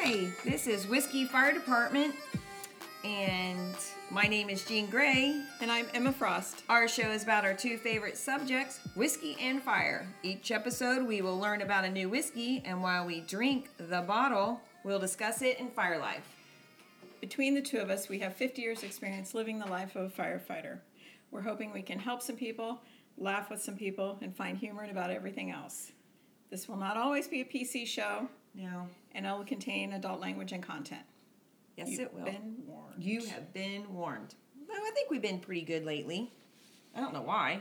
Hi, this is Whiskey Fire Department, and my name is Jean Gray. And I'm Emma Frost. Our show is about our two favorite subjects, whiskey and fire. Each episode, we will learn about a new whiskey, and while we drink the bottle, we'll discuss it in fire life. Between the two of us, we have 50 years experience living the life of a firefighter. We're hoping we can help some people, laugh with some people, and find humor in about everything else. This will not always be a PC show. No. And it will contain adult language and content. Yes, it will. You've been warned. You have been warned. Well, I think we've been pretty good lately. I don't know why.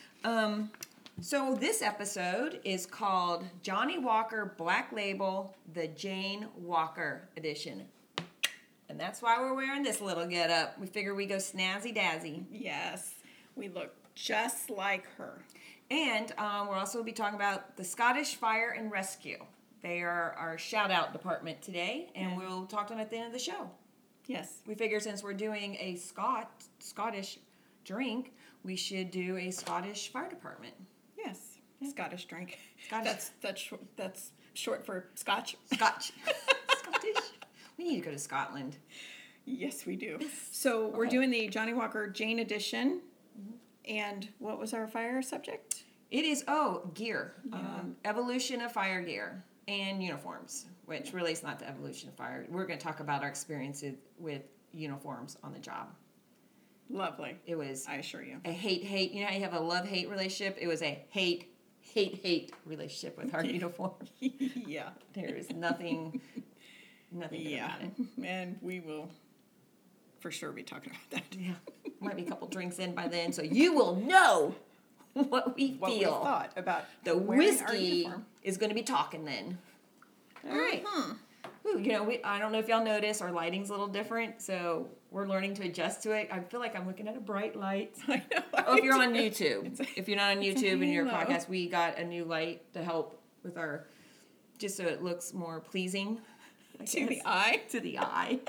So this episode is called Johnnie Walker Black Label, the Jane Walker Edition. And that's why we're wearing this little get-up. We figure we go snazzy-dazzy. Yes, we look just like her. And we'll also be talking about the Scottish Fire and Rescue. They are our shout-out department today, and we'll talk to them at the end of the show. Yes. We figure since we're doing a Scottish drink, we should do a Scottish Fire Department. Yes. Scottish drink. Scottish. That's short for Scotch. Scotch. Scottish. We need to go to Scotland. Yes, we do. So we're doing the Johnnie Walker Jane Edition. And what was our fire subject? It is, gear. Yeah. Evolution of fire gear and uniforms, which really is not the evolution of fire. We're going to talk about our experiences with uniforms on the job. Lovely. It was I assure you. a hate. You know how you have a love-hate relationship? It was a hate relationship with our uniform. Yeah. There is nothing good about it. And we will for sure be talking about that. Yeah. Might be a couple drinks in by then, so you will know what we feel. What we thought about the wearing our whiskey uniform. is going to be talking then. All right. Ooh, I don't know if y'all notice, our lighting's a little different, so we're learning to adjust to it. I feel like I'm looking at a bright light. I know. Oh, if you're on YouTube. If you're not on YouTube and you're a halo. podcast, we got a new light to help with our, just so it looks more pleasing. To the eye. To the eye.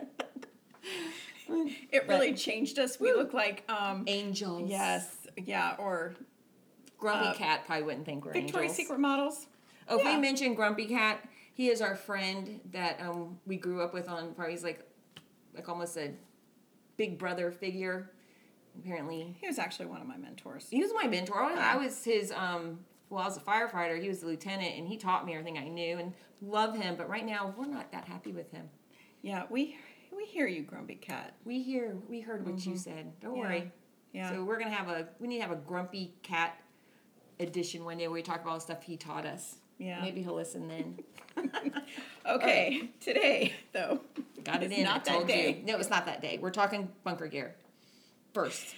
It really changed us. We look like Angels. yes, yeah, or Grumpy Cat probably wouldn't think we're Victoria's angels. Secret models. Oh, if Yeah. we mention Grumpy Cat, he is our friend that we grew up with on parties, like almost a big brother figure. Apparently, He was actually one of my mentors. he was my mentor. I was his. I was a firefighter. He was the lieutenant, and he taught me everything I knew, and love him. But right now, we're not that happy with him. Yeah, we hear you, Grumpy Cat. We heard what you said. Don't Yeah. worry. Yeah. So we need to have a Grumpy Cat edition one day where we talk about all the stuff he taught us. Yeah. Maybe he'll listen then. Okay, today though. Got it It's in. not I told that day. you. No, it's not that day. We're talking bunker gear first.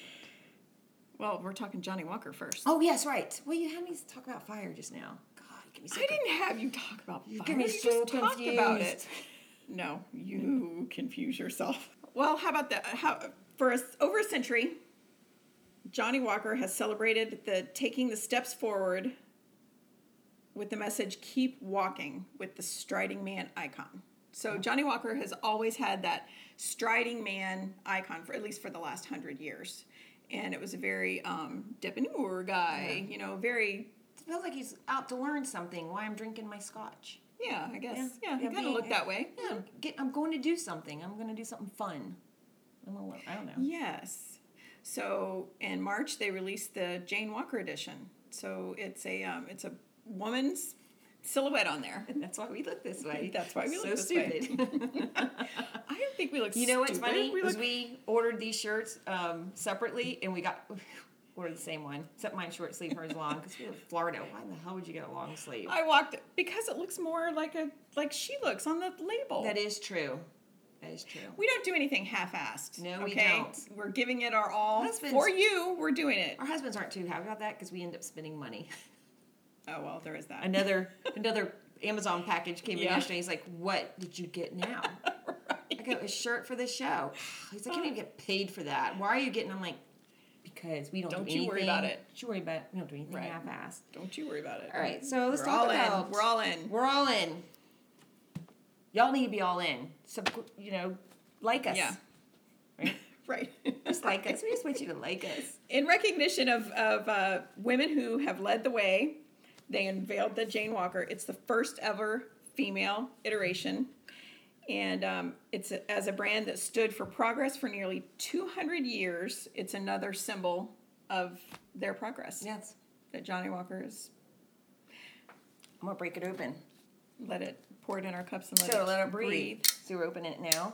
Well, we're talking Johnnie Walker first. Oh, yes, right. Well, you had me talk about fire just now. God, you get me so I didn't have you talk about fire. get me You so just talked about confused. it. No, you confuse yourself. Well, how about that? Over a century, Johnnie Walker has celebrated taking the steps forward with the message, keep walking, with the striding man icon. So Johnnie Walker has always had that striding man icon, for at least for the last 100 years. And it was a very debonair guy, very... It feels like he's out to learn something. Why I'm drinking my scotch. Yeah, I guess. Yeah, he kind being- of looked that way. Yeah, I'm going to do something. I'm going to do something fun. I don't know. Yes. So in March they released the Jane Walker edition. So it's a woman's silhouette on there. That's why we look this way. That's why we look so this stupid. way. I don't think we look. You know what's stupid. funny? We Is look. we ordered these shirts separately, and we ordered the same one, except mine short sleeve, hers long, because we were in Florida. Why the hell would you get a long sleeve? I walked because it looks more like she looks on the label. That is true. That is true. We don't do anything half-assed. No, we okay? don't. We're giving it our all Husbands- for you. We're doing it. Our husbands aren't too happy about that because we end up spending money. Oh well, there is that. Another Amazon package came in Yeah. yesterday. He's like, "What did you get now?" I got a shirt for the show. He's like, "I can't even get paid for that. Why are you getting?" I'm like, "Because we don't Don't do you anything. worry about it. Don't you worry about it. We don't do anything Right. half-assed." Don't you worry about it. All right, so let's We're talk all about. in. We're all in. We're all in. Y'all need to be all in. So, like us. Yeah. Right? Right. Just like us. We just want you to like us. In recognition of women who have led the way, they unveiled the Jane Walker. It's the first ever female iteration. And as a brand that stood for progress for nearly 200 years, it's another symbol of their progress. Yes. That Johnny Walker is. I'm going to break it open. Pour it in our cups and let it breathe. So we're opening it now.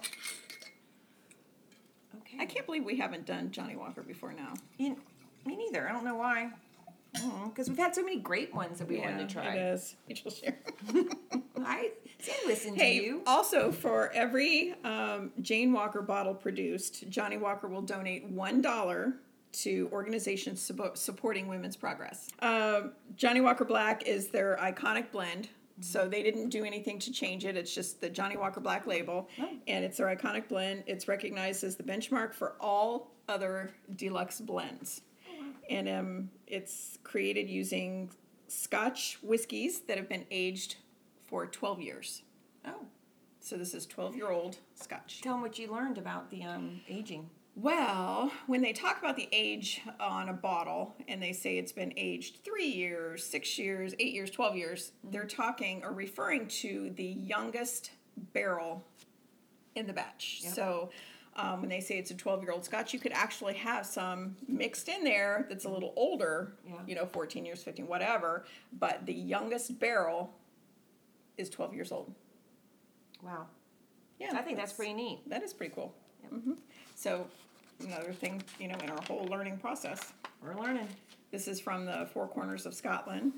Okay. I can't believe we haven't done Johnny Walker before now. Me neither. I don't know why. Because we've had so many great ones that we wanted to try. It is. Rachel share. I listen to you. Also, for every Jane Walker bottle produced, Johnny Walker will donate $1 to organizations supporting women's progress. Johnny Walker Black is their iconic blend. So they didn't do anything to change it. It's just the Johnny Walker Black label, and it's their iconic blend. It's recognized as the benchmark for all other deluxe blends. And it's created using Scotch whiskeys that have been aged for 12 years. Oh. So this is 12-year-old Scotch. Tell them what you learned about the aging. Well, when they talk about the age on a bottle and they say it's been aged 3 years, 6 years, 8 years, 12 years, they're talking or referring to the youngest barrel in the batch. Yep. So when they say it's a 12-year-old Scotch, you could actually have some mixed in there that's a little older, 14 years, 15, whatever, but the youngest barrel is 12 years old. Wow. Yeah. I think that's pretty neat. That is pretty cool. Yep. Mm-hmm. So another thing, in our whole learning process. We're learning. This is from the Four Corners of Scotland,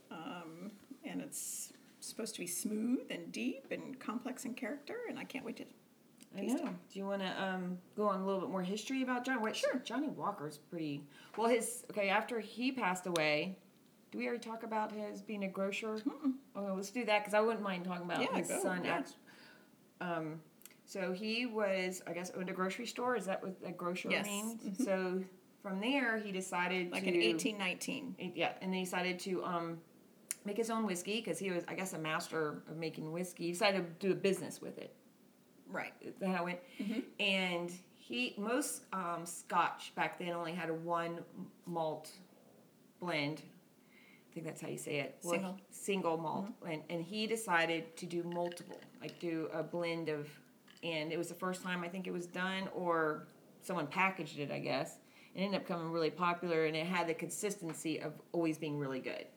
and it's supposed to be smooth and deep and complex in character, and I can't wait to taste it. Do you want to go on a little bit more history about Johnny? Sure. Johnny Walker's pretty... Well, after he passed away, do we already talk about his being a grocer? Okay, let's do that, because I wouldn't mind talking about his son. Yeah. So he was, I guess, owned a grocery store. Is that what a grocer means? Mm-hmm. So from there, he decided in 1819. Yeah, and he decided to make his own whiskey, because he was, I guess, a master of making whiskey. He decided to do a business with it. Right. That's how it went. Mm-hmm. And most Scotch back then only had a one malt blend. I think that's how you say it. Single malt. Mm-hmm. And he decided to do multiple, like do a blend of... And it was the first time I think it was done, or someone packaged it, I guess. It ended up becoming really popular, and it had the consistency of always being really good.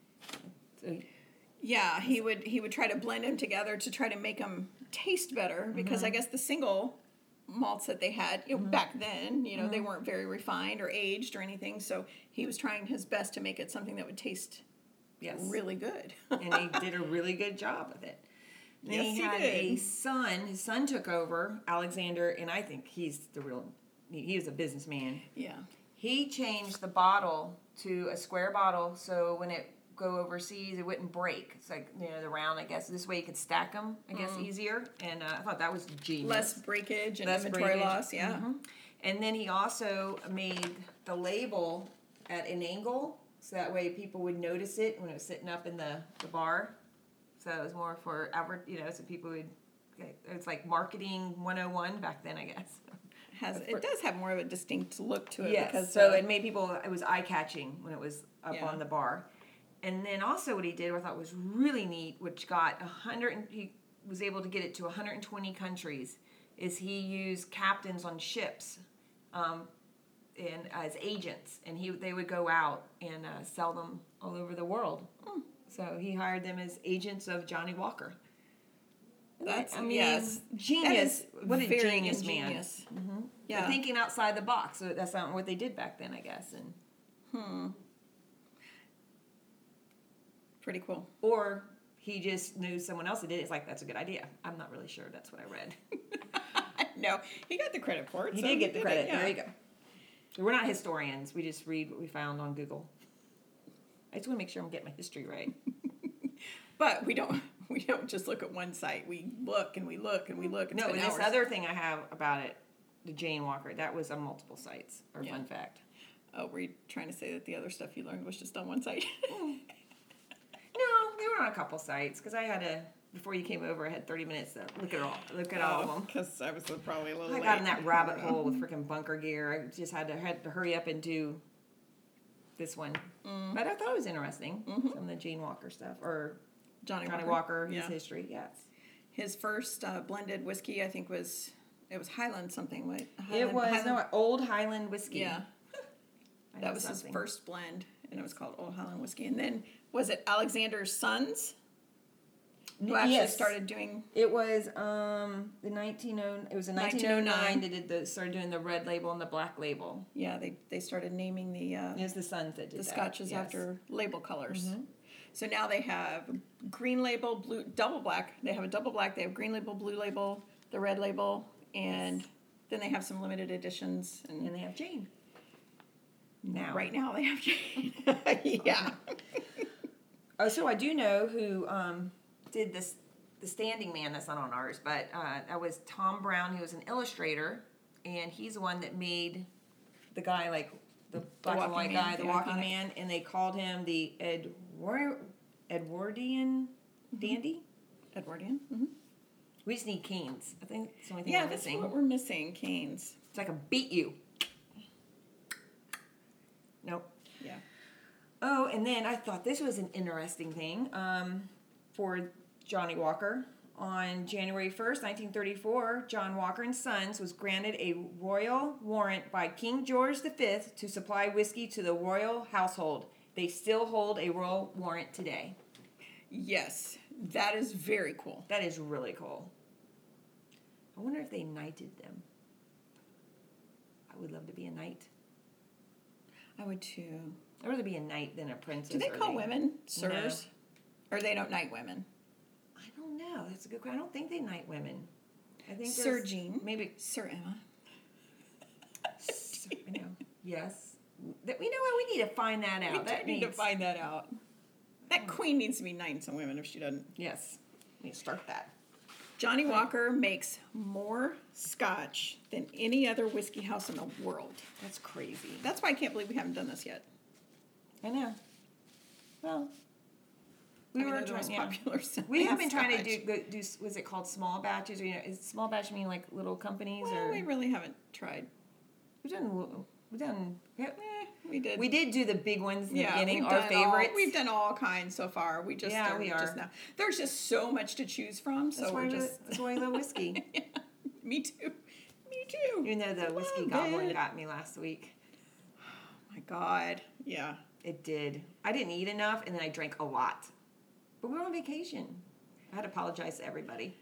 So, yeah, he would try to blend them together to try to make them taste better, because I guess the single malts that they had back then, they weren't very refined or aged or anything. So he was trying his best to make it something that would taste really good. And he did a really good job with it. Then he had a son. His son took over, Alexander, and I think he was a businessman. Yeah. He changed the bottle to a square bottle, so when it go overseas, it wouldn't break. It's like, the round, I guess. This way you could stack them, I guess, easier. And I thought that was genius. Less breakage and inventory loss, yeah. Mm-hmm. And then he also made the label at an angle, so that way people would notice it when it was sitting up in the bar. So it was more for, so people would, it's like marketing 101 back then, I guess. It does have more of a distinct look to it. Yes, because, so it made people, it was eye-catching when it was up on the bar. And then also what he did, I thought was really neat, which got he was able to get it to 120 countries, is he used captains on ships and as agents, and they would go out and sell them all over the world. So he hired them as agents of Johnny Walker. Yes, genius. What a genius man. Mm-hmm. Yeah. They're thinking outside the box. So that's not what they did back then, I guess. And pretty cool. Or he just knew someone else that did it. It's like, that's a good idea. I'm not really sure. That's what I read. No, he got the credit for it. He did get the credit. There you go. We're not historians. We just read what we found on Google. I just want to make sure I'm getting my history right. But we don't just look at one site. We look and we look and we look. No, and this other thing I have about it, the Jane Walker, that was on multiple sites. Fun fact. Oh, were you trying to say that the other stuff you learned was just on one site? No, they were on a couple sites, because I had before you came over, I had 30 minutes to look at all of them. Because I was probably a little late. I got in that rabbit hole with freaking bunker gear. I just had to hurry up and do this one. But I thought it was interesting, some of the Jane Walker stuff, or Johnny Walker, his history, yes. His first blended whiskey, I think, was Highland something. Right? It was Old Highland whiskey. Yeah, that was his first blend, and it was called Old Highland whiskey. And then was it Alexander's Sons? Who actually started doing? It was the 1909. It was in 1909. They started doing the red label and the black label. Yeah, they started naming the. It was the Sons that did the scotches after label colors. Mm-hmm. So now they have green label, blue, double black. They have a double black. They have green label, blue label, the red label, and then they have some limited editions. And they have Jane. Right now they have Jane. Yeah. Oh, so I do know who did this. The Standing Man. That's not on ours, but that was Tom Brown. He was an illustrator, and he's the one that made the guy like the black and white guy, the walking man, and they called him the Edwardian dandy. Edwardian. Mm-hmm. We just need canes. I think that's the only thing we're missing. Yeah, that's what we're missing. Canes. So I can beat you. Nope. Yeah. Oh, and then I thought this was an interesting thing for Johnnie Walker. On January 1st, 1934, John Walker and Sons was granted a royal warrant by King George V to supply whiskey to the royal household. They still hold a royal warrant today. Yes, that is very cool. That is really cool. I wonder if they knighted them. I would love to be a knight. I would too. I'd rather be a knight than a princess. Do they call women sirs? No. Or they don't knight women? I don't know. That's a good question. I don't think they knight women. I think Sir Jean. Maybe Sir Emma. I know. Yes. That we know what we need to find that out. We need to find that out. That queen needs to be knighting some women if she doesn't. Yes. We need to start that. Johnnie Walker makes more scotch than any other whiskey house in the world. That's crazy. That's why I can't believe we haven't done this yet. I know. Well, we were the most popular. We have been trying to do. Was it called small batches? Or, is small batch mean like little companies? Well, or we really haven't tried. We've done. We did. We did do the big ones in the beginning. Our favorites. We've done all kinds so far. We just we are. Just now. There's just so much to choose from. So that's why I love whiskey. Yeah, me too. Me too. Even though the whiskey goblin got me last week. Oh my God. Yeah. It did. I didn't eat enough, and then I drank a lot. But we were on vacation. I had to apologize to everybody.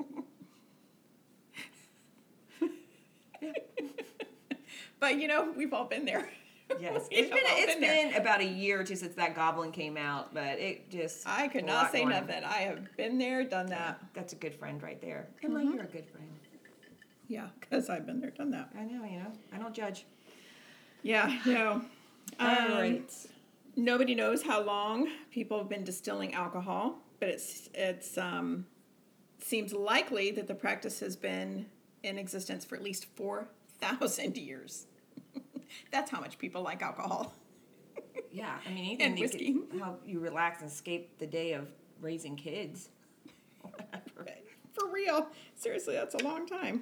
But we've all been there. Yes, it's been about a year or two since that goblin came out, but it just I could not say nothing. I have been there, done that. That's a good friend right there. Emma, you're a good friend. Yeah, because I've been there, done that. I know, I don't judge. Yeah, no. All right. Nobody knows how long people have been distilling alcohol, but it's seems likely that the practice has been in existence for at least 4,000 years. That's how much people like alcohol. Yeah, I mean, and whiskey. How you relax and escape the day of raising kids. For real. Seriously, that's a long time.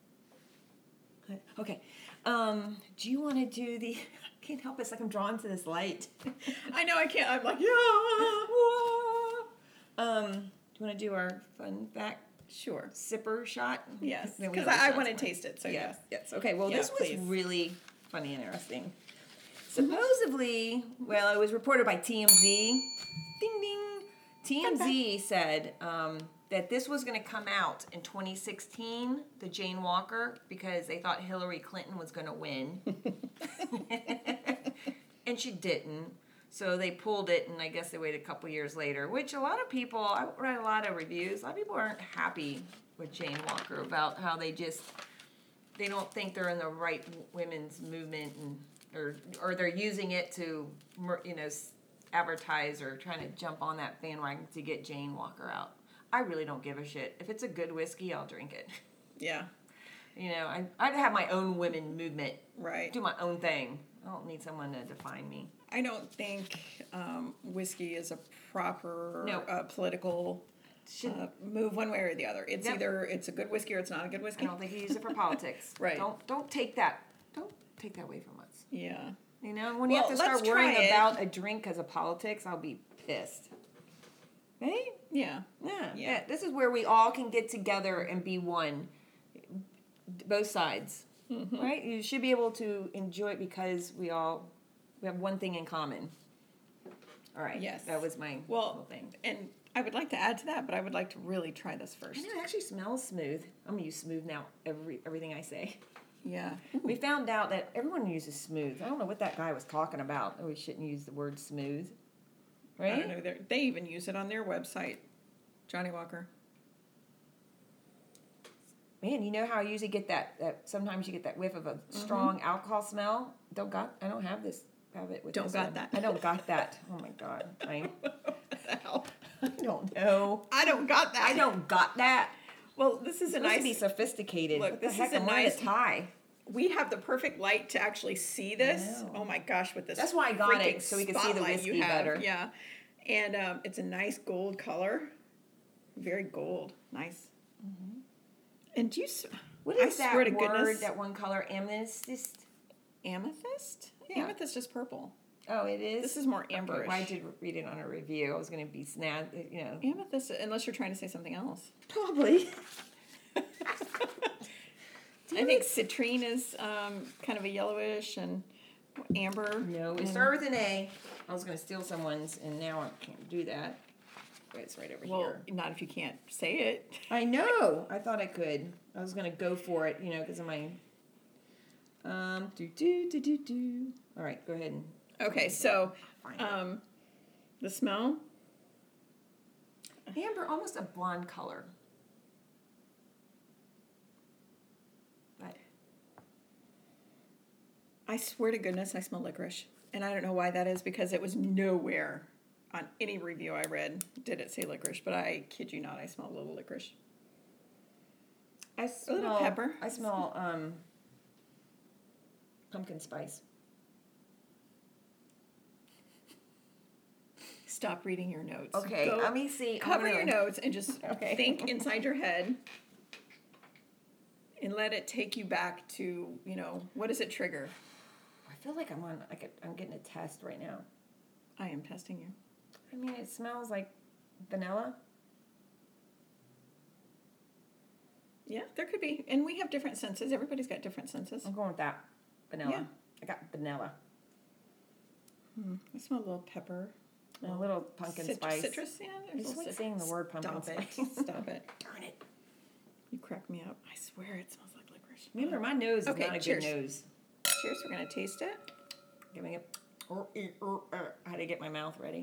Okay. Do you want to do the... I can't help it. It's like I'm drawn to this light. I know, I can't. I'm like, yeah. Do you want to do our fun fact? Sure. Sipper shot? Yes. Because I want to taste it. So yes. Yes. Okay. Well, this was really funny and interesting. Supposedly, well, it was reported by TMZ. Ding ding. TMZ said that this was going to come out in 2016, the Jane Walker, because they thought Hillary Clinton was going to win. And she didn't. So they pulled it, and I guess they waited a couple years later, which a lot of people, I read a lot of reviews, a lot of people aren't happy with Jane Walker about how they don't think they're in the right women's movement, and or they're using it to, advertise or trying to jump on that bandwagon to get Jane Walker out. I really don't give a shit. If it's a good whiskey, I'll drink it. Yeah. I'd have my own women movement. Right. Do my own thing. I don't need someone to define me. I don't think whiskey is a proper political move one way or the other. It's either it's a good whiskey or it's not a good whiskey. I don't think you use it for politics. Right. Don't take that. Don't take that away from us. Yeah. When you have to start worrying about a drink because of politics, I'll be pissed. Right? Yeah. Yeah. This is where we all can get together and be one. Both sides. Right? You should be able to enjoy it because we have one thing in common. All right. Yes. That was my Well, thing. and I would like to add to that, but I would like to really try this I first. know it actually smells smooth. I'm gonna use smooth now. Everything I say. Yeah. We found out that everyone uses smooth. I don't know what that guy was talking about. Oh, we shouldn't use the word smooth. Right? I don't know. They even use it on their website, Johnny Walker. Man, you know how I usually get that sometimes you get that whiff of a strong alcohol smell? I don't have it with Don't this got one. that. I don't got that. Oh my god. I Hell. don't know. I don't got that. I don't got that. Well, this is a It's supposed nice. to be sophisticated. Look, What the this heck? is a I'm wearing nice- a tie. We have the perfect light to actually see this. know. Oh my gosh, with this. That's why I got it, freaking so we could see the spotlight whiskey you have. better. Yeah, and it's a nice gold color, very gold, nice. And do you? What I is that swear to word? goodness. That one color? Amethyst? Amethyst? Yeah. Amethyst is purple. Oh, it is. This is more Okay, amberish. well, I did read it on a review. I was going to be Amethyst, unless you're trying to say something else. Probably. I think citrine is kind of a yellowish and amber. No, it and- started with an A. I was going to steal someone's, and now I can't do that. But it's right over Well, here. not if you can't say it. I know. I thought I could. I was going to go for it, because of my. Do. All right, go ahead and. Okay, so Find it. the smell. Amber, almost a blonde color. But I swear to goodness, I smell licorice. And I don't know why that is because it was nowhere on any review I read did it say licorice. But I kid you not, I smell a little licorice. I smell little pepper. I smell pumpkin spice. Stop reading your notes. Okay, Go let me see. I'm cover gonna- your notes and just Okay. think inside your head and let it take you back to, what does it trigger? I feel like I'm getting a test right now. I am testing you. I mean, it smells like vanilla. Yeah, there could be. And we have different senses. Everybody's got different senses. I'm going with that. Vanilla. Yeah. I got vanilla. I smell a little pepper. And a little pumpkin spice. Citrus, yeah. I just like saying the word pumpkin spice. Stop it. Darn it. You crack me up. I swear it smells like licorice. Remember, my nose is Okay, not a cheers. good nose. Cheers, we're going to taste it. Giving it. I had to get my mouth ready.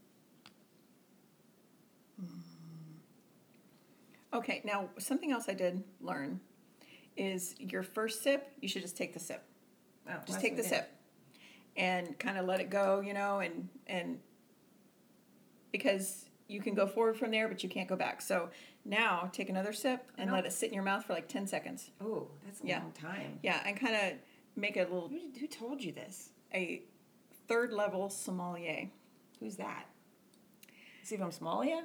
Okay, now something else I did learn is your first sip, you should just take the sip. Oh, Just take the sip and kind of let it go, and because you can go forward from there, but you can't go back. So now take another sip and let it sit in your mouth for like 10 seconds. Oh, that's a Yeah. long time. Yeah, and kind of make a little, Who told you this? a third level sommelier. Who's that? Is he from Somalia?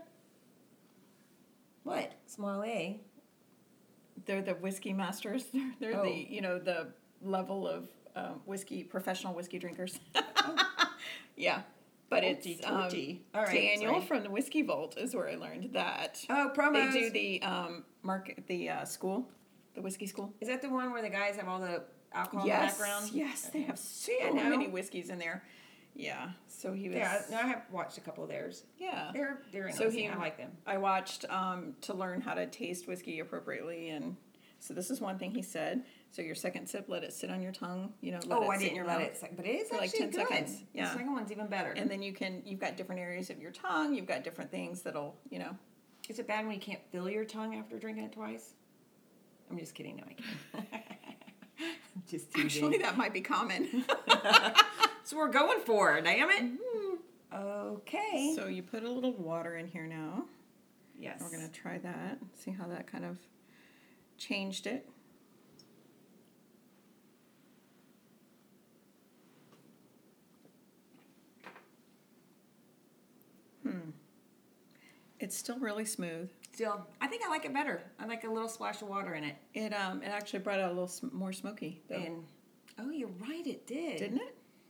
What? Somalia? They're the whiskey masters. They're Oh. the level of professional whiskey drinkers. Yeah. But it's Torty. All right, Daniel sorry. from the Whiskey Vault is where I learned that. Oh, promos. They do the school, the whiskey school. Is that the one where the guys have all the alcohol in the background? Yes, they have so I know. many whiskeys in there. Yeah, so he was. Yeah, no, I have watched a couple of theirs. Yeah. They're So interesting. I like them. I watched to learn how to taste whiskey appropriately, and so this is one thing he said. So your second sip, let it sit on your tongue. Let Oh, it I sit in didn't your let mouth. it. But it is For like actually 10 good. seconds. Yeah. The second one's even better. And then you've got different areas of your tongue. You've got different things that'll. Is it bad when you can't feel your tongue after drinking it twice? I'm just kidding. No, I can't. I'm just teasing. Actually, that might be common. So we're going for it. Damn it. Okay. So you put a little water in here now. Yes. We're going to try that. See how that kind of changed it. It's still really smooth. Still, I think I like it better. I like a little splash of water in it. It actually brought out a little more smoky, though. And oh, you're right. It did. Didn't it?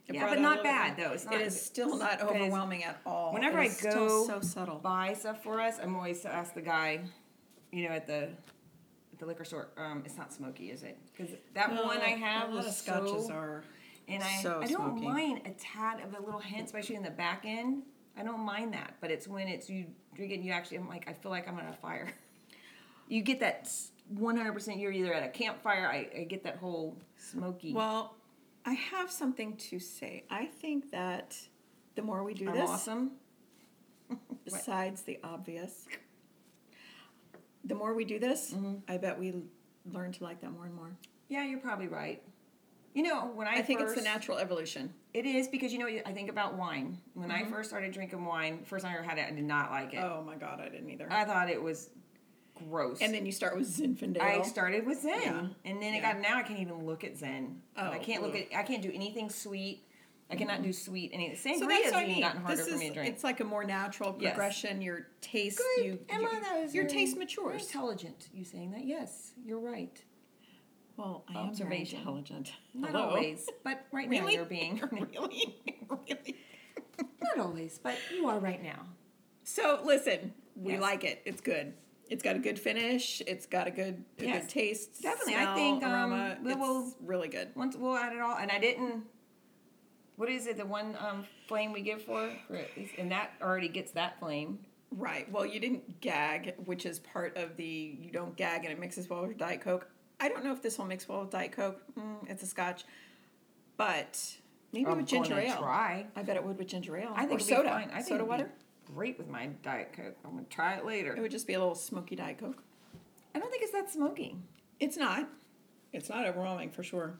It Yeah, brought but out a not little bad, bit. though. It's not. It is still not because overwhelming at all. Whenever It I is still go so subtle. buy stuff for us, I'm always to ask the guy, at the liquor store. It's not smoky, is it? Because that one I have a lot of was scotches so, are and so I don't smoky. mind a tad of a little hint, especially in the back end. I don't mind that, but it's when it's you drink it and you actually, I feel like I'm on a fire. You get that 100%. You're either at a campfire. I get that whole smoky. Well, I have something to say. I think that the more we do I'm this, awesome. besides the obvious, the more we do this, I bet we learn to like that more and more. Yeah, you're probably right. When I think it's the natural evolution. It is because I think about wine. When I first started drinking wine, first time I ever had it, I did not like it. Oh my God, I didn't either. I thought it was gross. And then you start with Zinfandel. I started with Zen, Yeah. and then now I can't even look at Zen. Oh, I can't I can't do anything sweet. I cannot do sweet anything. So Sangria that's has what I even mean. gotten harder for me to drink. It's like a more natural Yes. progression. Your taste, Good. Emma, that was your very- taste very matures. intelligent. You saying that? Yes, you're right. Well, I am very Observation. intelligent. Not Hello? always, but right now Really? you're being Really? Really? not always, but you are right now. So listen, we Yes. like it. It's good. It's got a good finish. It's got a good Yes. taste. Definitely. I smell, think, aroma. we'll- It's really good. Once we'll add it all, and I didn't. What is it? The one flame we give for it, and that already gets that flame. Right. Well, you didn't gag, which is part of the you don't gag and it mixes well with Diet Coke. I don't know if this will mix well with Diet Coke. It's a Scotch, but maybe I'm with ginger gonna ale. try. I bet it would with ginger ale. I think or it'd be soda. fine. I think soda it'd water. be great with my Diet Coke. I'm gonna try it later. It would just be a little smoky Diet Coke. I don't think it's that smoky. It's not. It's not overwhelming for sure.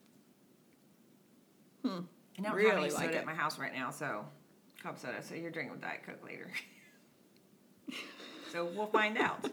And I don't Really have any like soda it. at my house right now, so cup soda. So you're drinking with Diet Coke later. So we'll find out.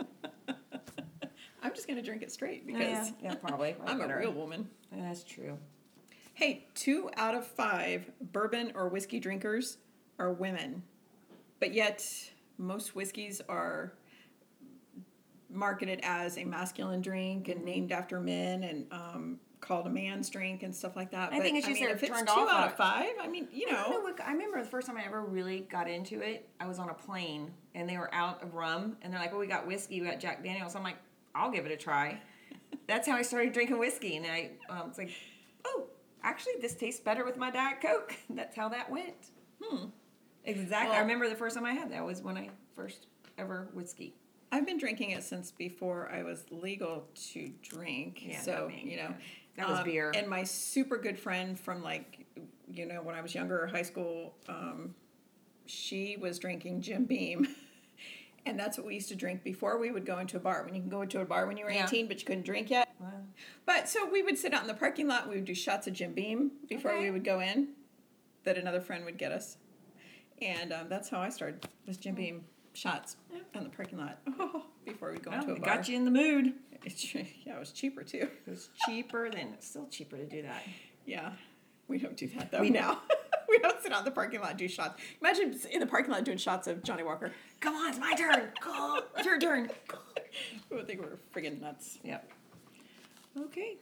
I'm just gonna drink it straight because yeah, probably. I'm Better. a real woman. Yeah, that's true. Hey, 2 out of 5 bourbon or whiskey drinkers are women, but yet most whiskeys are marketed as a masculine drink and named after men and called a man's drink and stuff like that. I think it's just they're if it's turned 2 off on out it. of 5, I mean, I remember the first time I ever really got into it. I was on a plane and they were out of rum, and they're like, "Well, we got whiskey, we got Jack Daniels." I'm like, "I'll give it a try." That's how I started drinking whiskey, and I was like, "Oh, actually, this tastes better with my Diet Coke." That's how that went. Exactly. Well- I remember the first time I had that was when I first ever whiskey. I've been drinking it since before I was legal to drink. Yeah, so, not me. That was beer. And my super good friend from when I was younger, high school, she was drinking Jim Beam. And that's what we used to drink before we would go into a bar. When you can go into a bar when you were Yeah. 18, but you couldn't drink yet. Wow. But so we would sit out in the parking lot. We would do shots of Jim Beam before Okay. we would go in. That another friend would get us, and that's how I started. Was Jim Beam shots in the parking lot before we go into a It bar. got you in the mood. Yeah, it was cheaper too. It was cheaper than it's still cheaper to do that. Yeah, we don't do that though. We now. We don't sit out in the parking lot and do shots. Imagine in the parking lot doing shots of Johnny Walker. Come on, it's my turn. Go. It's your turn. We would think we were friggin' nuts. Yep. Okay.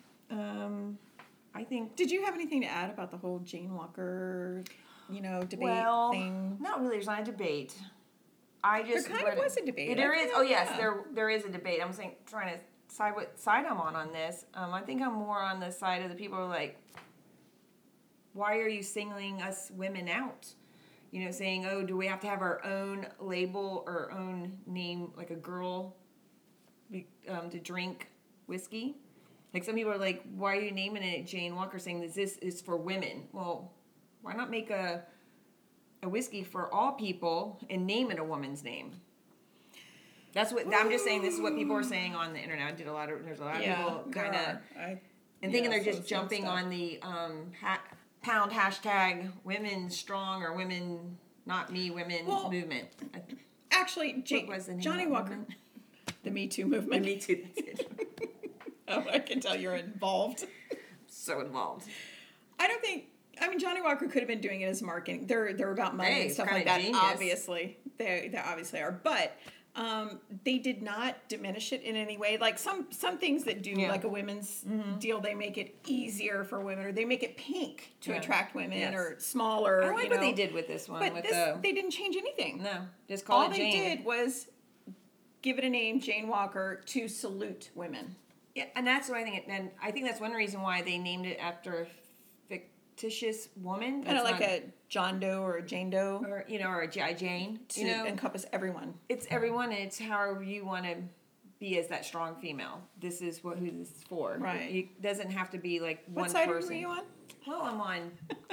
I think. Did you have anything to add about the whole Jane Walker, debate Well, thing? not really. There's not a debate. I just There kind of read was a debate. There I is. thought, Oh yes, yeah. there is a debate. I'm saying trying to decide what side I'm on this. I think I'm more on the side of the people who are like, why are you singling us women out? Saying, oh, do we have to have our own label or own name, like a girl, to drink whiskey? Like some people are like, why are you naming it Jane Walker, saying that this is for women? Well, why not make a whiskey for all people and name it a woman's name? That's what I'm just saying. This is what people are saying on the internet. There's a lot of people kind of thinking they're just jumping on the pound hashtag women strong or women not me women movement. Actually, What was the name Johnny of that Walker, movement? the Me Too movement. Me too. That's it. Oh, I can tell you're involved. So involved. I don't think. I mean, Johnny Walker could have been doing it as marketing. They're about money Hey, and stuff kinda like that. genius. Obviously, they obviously are. But They did not diminish it in any way. Like some things that do, Yeah. like a women's deal, they make it easier for women, or they make it pink to Yeah. attract women, Yes. or smaller. I like what they did with this one. But with they didn't change anything. no, just call All it they Jane. did was give it a name, Jane Walker, to salute women. Yeah, and that's what I think. And I think that's one reason why they named it after a fictitious woman. Kind of That's like not- a John Doe or a Jane Doe, or or a G.I. Jane. to You know, encompass everyone. it's everyone, and it's however you want to be as that strong female. This is who this is for. Right. It doesn't have to be like What one side person. were you on? Well, I'm on.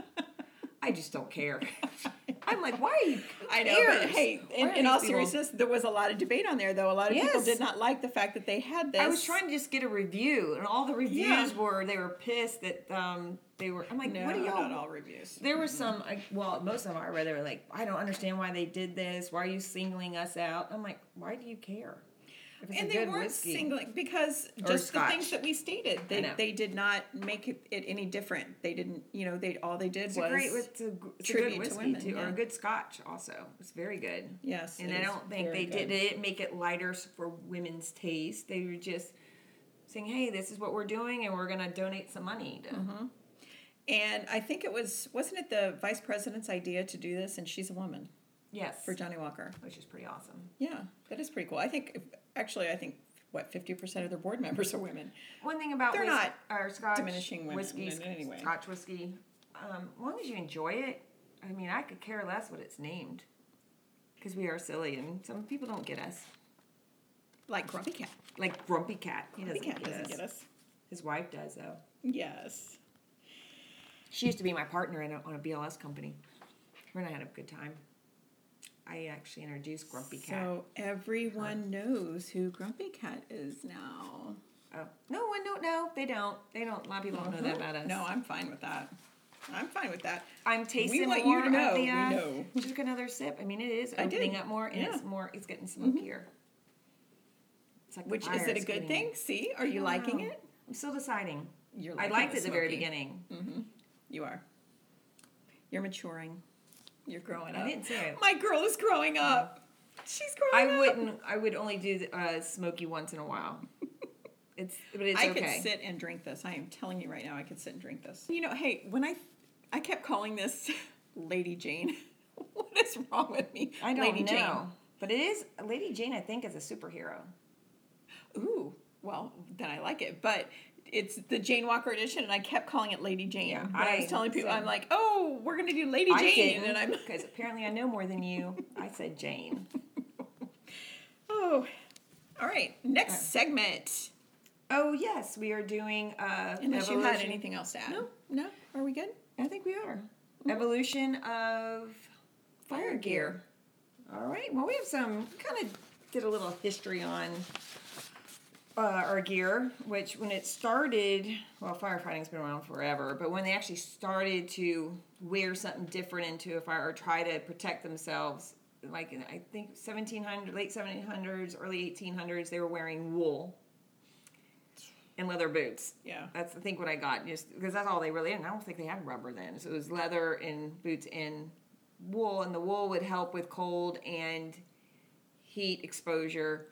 I just don't care. I'm like, why are you? I know, cares? but hey, Why are in all these people- seriousness, there was a lot of debate on there, though. A lot of people Yes. did not like the fact that they had this. I was trying to just get a review, and all the reviews Yeah. were they were pissed that they were. I'm like, No, what do y'all? not all reviews. There were some, well, most of them I read, they were like, I don't understand why they did this. Why are you singling us out? I'm like, why do you care? If it's And a they good weren't whiskey. singling because Or just the scotch. things that we stated. know. They did not make it any different. They didn't, all they did It's was a great, it's a good tribute to whiskey women, too, or yeah. a good scotch also. It's very good. yes. And it I is don't think very they good. didn't make it lighter for women's taste. They were just saying, hey, this is what we're doing, and we're going to donate some money to. Mm-hmm. And I think wasn't it the vice president's idea to do this? And she's a woman Yes, for Johnny Walker. which is pretty awesome. Yeah, that is pretty cool. I think 50% of their board members are women. One thing about They're not our Scotch diminishing women whiskeys, in any way. Scotch whiskey, as long as you enjoy it, I mean, I could care less what it's named, because we are silly, and some people don't get us. Like Grumpy Cat. Like Grumpy Cat, he Grumpy doesn't, Cat get, doesn't us. get us. His wife does though. Yes. She used to be my partner on a BLS company. Her and I had a good time. I actually introduced Grumpy Cat. So everyone knows who Grumpy Cat is now. Oh, no one don't know. They don't. They don't. A lot of people don't know that about us. No, I'm fine with that. I'm fine with that. I'm tasting We want more you to know. of the. We know. Just took another sip. I mean, it is I did. opening up more, and Yeah. it's more. It's getting smokier. It's like the Which is fire it a is good getting- thing? See, are you I don't liking know. it? I'm still deciding. You're I liking liked it the at the very smoky. beginning. You are. You're maturing. You're growing I up. didn't say it. My girl is growing up. She's growing up. I wouldn't. I would only do smoky once in a while. But it's I okay. could sit and drink this. I am telling you right now, I could sit and drink this. You know, hey, when I kept calling this Lady Jane. What is wrong with me? I don't Lady know, but it is Lady Jane. I think is a superhero. Jane. Ooh, well, then I like it. But it's the Jane Walker edition, and I kept calling it Lady Jane. Yeah, But I was I telling people, said- I'm like, oh, we're going to do Lady I Jane. didn't, And I'm, because apparently I know more than you. I said Jane. oh, all right. Next segment. Oh yes, we are doing Unless you had evolution. anything else to add. No. No? Are we good? I think we are. Evolution of fire gear. All right. Well, we have some. Kind of did a little history on our gear, which when it started, well, firefighting's been around forever, but when they actually started to wear something different into a fire or try to protect themselves, like in, I think 1700, late 1700s, early 1800s, they were wearing wool and leather boots. Yeah. That's I think what I got, just because that's all they really. And I don't think they had rubber then, so it was leather and boots and wool, and the wool would help with cold and heat exposure.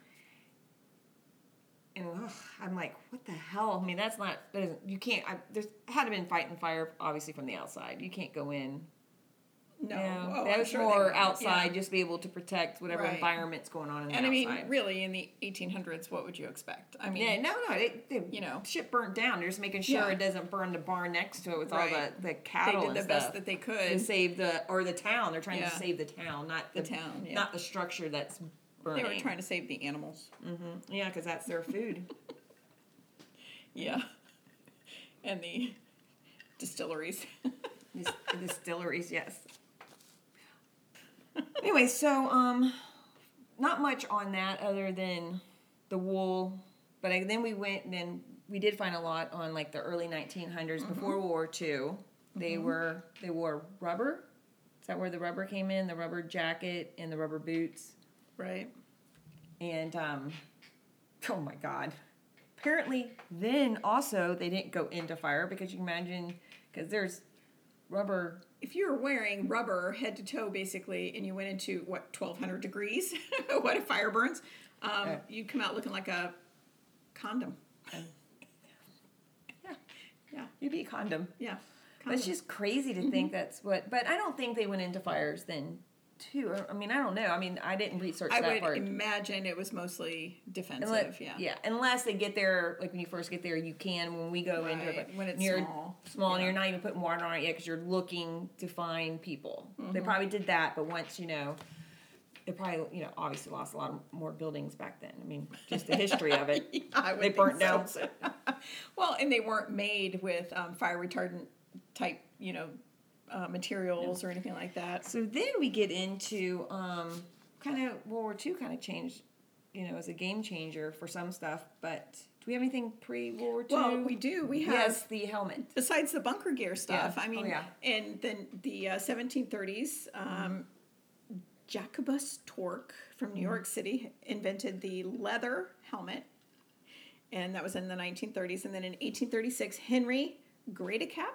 And I'm like, what the hell? I mean, that's not. You can't. There's had to been fighting fire, obviously from the outside. You can't go in. No. You know, Oh, that I'm was sure they more would, outside, yeah. just be able to protect whatever Right. environment's going on in the And I mean, outside. really, in the 1800s, what would you expect? I mean, Yeah, no, they you know. shit burnt down. They're just making sure Yeah. it doesn't burn the barn next to it with all Right. the they cattle did and the stuff. best that they To could. save the town. They're trying Yeah. to save the town, not The town, yeah. not the structure that's burning. They were trying to save the animals. Yeah, because that's their food. Yeah. And the distilleries. The distilleries, yes. Anyway, so not much on that other than the wool, but then we went and then we did find a lot on like the early 1900s before World War II. They wore rubber. Is that where the rubber came in? The rubber jacket and the rubber boots. Right. And oh my God. Apparently then also they didn't go into fire because you can imagine, because there's rubber. If you were wearing rubber head to toe, basically, and you went into, 1,200 degrees, what if fire burns, you'd come out looking like a condom. Yeah. Yeah. You'd be a condom. Yeah. But it's just crazy to think that's what. But I don't think they went into fires then, too. I mean, I don't know. I mean, I didn't research that part. I would imagine it was mostly defensive. Yeah, unless they get there, like when you first get there, you can. When we go into it, but when it's small, and you're not even putting water on it yet because you're looking to find people. They probably did that, but once they probably obviously lost a lot more buildings back then. I mean, just the history of it. They burnt down. So. Well, and they weren't made with fire retardant type, materials or anything like that. So then we get into kind of World War II kind of changed, as a game changer for some stuff. But do we have anything pre-World War II? Well, we do. We have the helmet. Besides the bunker gear stuff. Yeah. I mean, in the 1730s, Jacobus Torque from New York City invented the leather helmet, and that was in the 1930s. And then in 1836, Henry Gradacap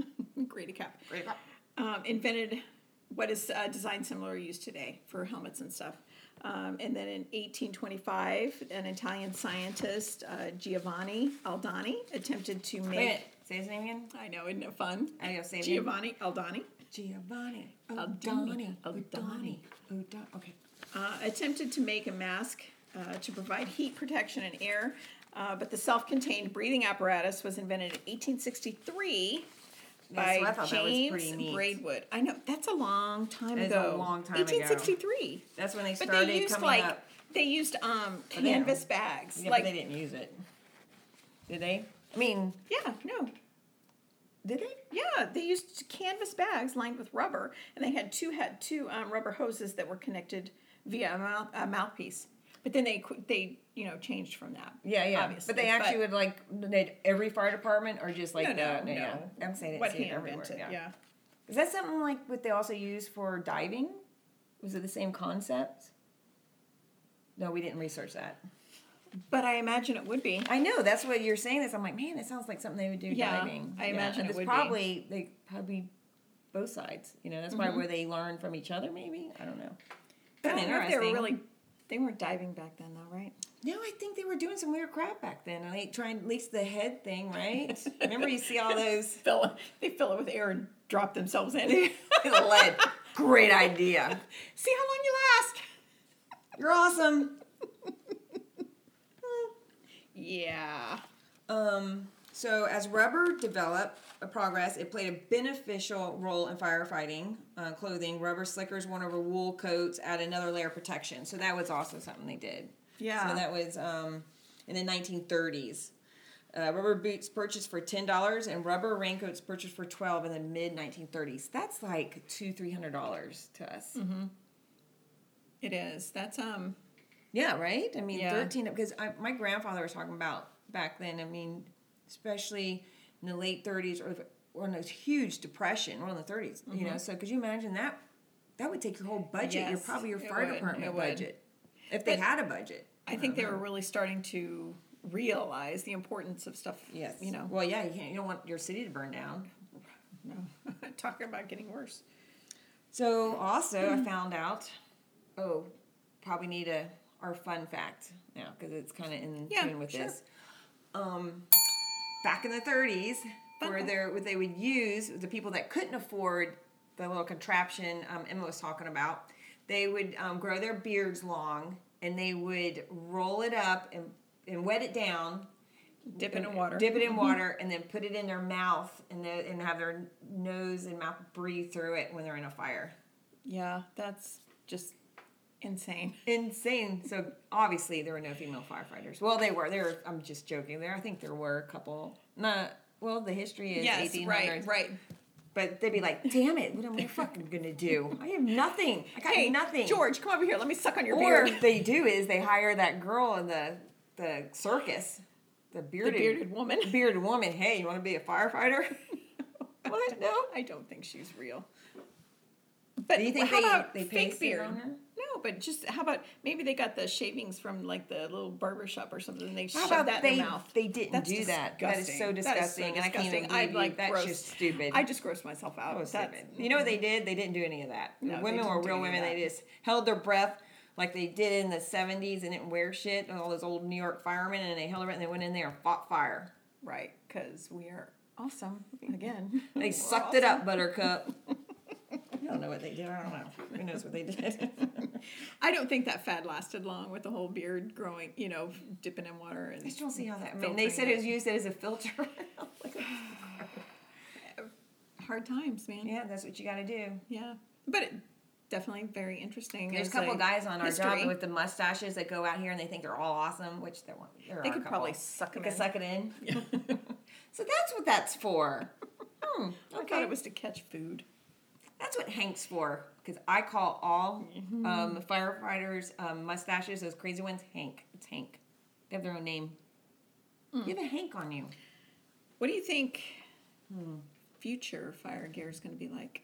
invented what is design similar used today for helmets and stuff. And then in 1825, an Italian scientist, Giovanni Aldani, attempted to make... Wait, say his name again? I know, isn't it fun? I gotta say it Giovanni Aldani. Giovanni Aldani. Okay. Attempted to make a mask to provide heat protection and air, but the self-contained breathing apparatus was invented in 1863 by James Braidwood. I know, that's a long time ago. It's a long time 1863. That's when they But started they used coming up. They used canvas bags. Yeah, but they didn't use it. Did they? I mean... Yeah, no. Did they? Yeah, they used canvas bags lined with rubber, and they had two rubber hoses that were connected via a mouthpiece. But then they changed from that. Yeah. Obviously. But they actually would did every fire department or just like no. Yeah. I'm saying What it he everywhere. invented, yeah. Is that something like what they also use for diving? Was it the same concept? No, we didn't research that. But I imagine it would be. I know, that's what you're saying this. I'm like, man, it sounds like something they would do diving. I imagine it would be. They probably both sides. That's probably where they learn from each other, maybe? I don't know. But I don't know if they weren't diving back then, though, right? No, I think they were doing some weird crap back then. Trying at least the head thing, right? Remember you see all those... They fill it with air and drop themselves in. Lead. Great idea. See how long you last. You're awesome. Yeah. So as rubber developed progress, it played a beneficial role in firefighting clothing. Rubber slickers worn over wool coats add another layer of protection. So that was also something they did. Yeah. So that was in the 1930s. Rubber boots purchased for $10 and rubber raincoats purchased for $12 in the mid 1930s. That's like $200-300 to us. Mm-hmm. It is. That's Yeah, right? I mean, Yeah. 13, because my grandfather was talking about back then, I mean, especially in the late 30s or in a huge depression, or in the 30s, so could you imagine that? That would take your whole budget, Yes, your it fire would, department it would. budget, if they had a budget. I think they were really starting to realize the importance of stuff. Yes. Well, yeah, you don't want your city to burn down. No. Talking about getting worse. So also I found out, probably need our fun fact now, because it's kind of in tune with this. Back in the 30s, what they would use, the people that couldn't afford the little contraption Emma was talking about, they would grow their beards long, and they would roll it up and wet it down. Dip it in water. And then put it in their mouth and have their nose and mouth breathe through it when they're in a fire. Yeah, that's just insane. So obviously there were no female firefighters. Well, they were. I'm just joking. I think there were a couple. The history is 1800s. Right. But they'd be like, damn it, what am I fucking going to do? I have nothing. I got nothing. George, come over here. Let me suck on your beard. beard. Or they do is they hire that girl in the circus. The bearded woman. The bearded woman. Hey, you want to be a firefighter? What? No? I don't think she's real. But do you think how about they fake pasted beard? on her? No, but just how about maybe they got the shavings from like the little barber shop or something and they How shoved about that in they their mouth. they didn't That's do that? That is so disgusting, and I can't even believe you. That's gross. just stupid. I just grossed myself out. Oh, stupid. You know what they did? They didn't do any of that. No, The they women didn't were do real any of women. They that. just held their breath like they did in the 70s and didn't wear shit. All those old New York firemen, and they held their breath and they went in there and fought fire. Right, because we are awesome. Again. They We're sucked it up, awesome. Buttercup. I don't know what they did. I don't know. Who knows what they did? I don't think that fad lasted long with the whole beard growing, dipping in water. And I just don't see how that. I mean, they said filtering it was used as a filter. hard times, man. Yeah, that's what you got to do. Yeah. But definitely very interesting. There's a as couple guys on our history. job with the mustaches that go out here and they think they're all awesome, which there are They a could couple. probably suck They them could in. suck it in. So that's what that's for. I Okay. thought it was to catch food. That's what Hank's for. Because I call all firefighters mustaches, those crazy ones, Hank. It's Hank. They have their own name. You have a Hank on you. What do you think future fire gear is going to be like?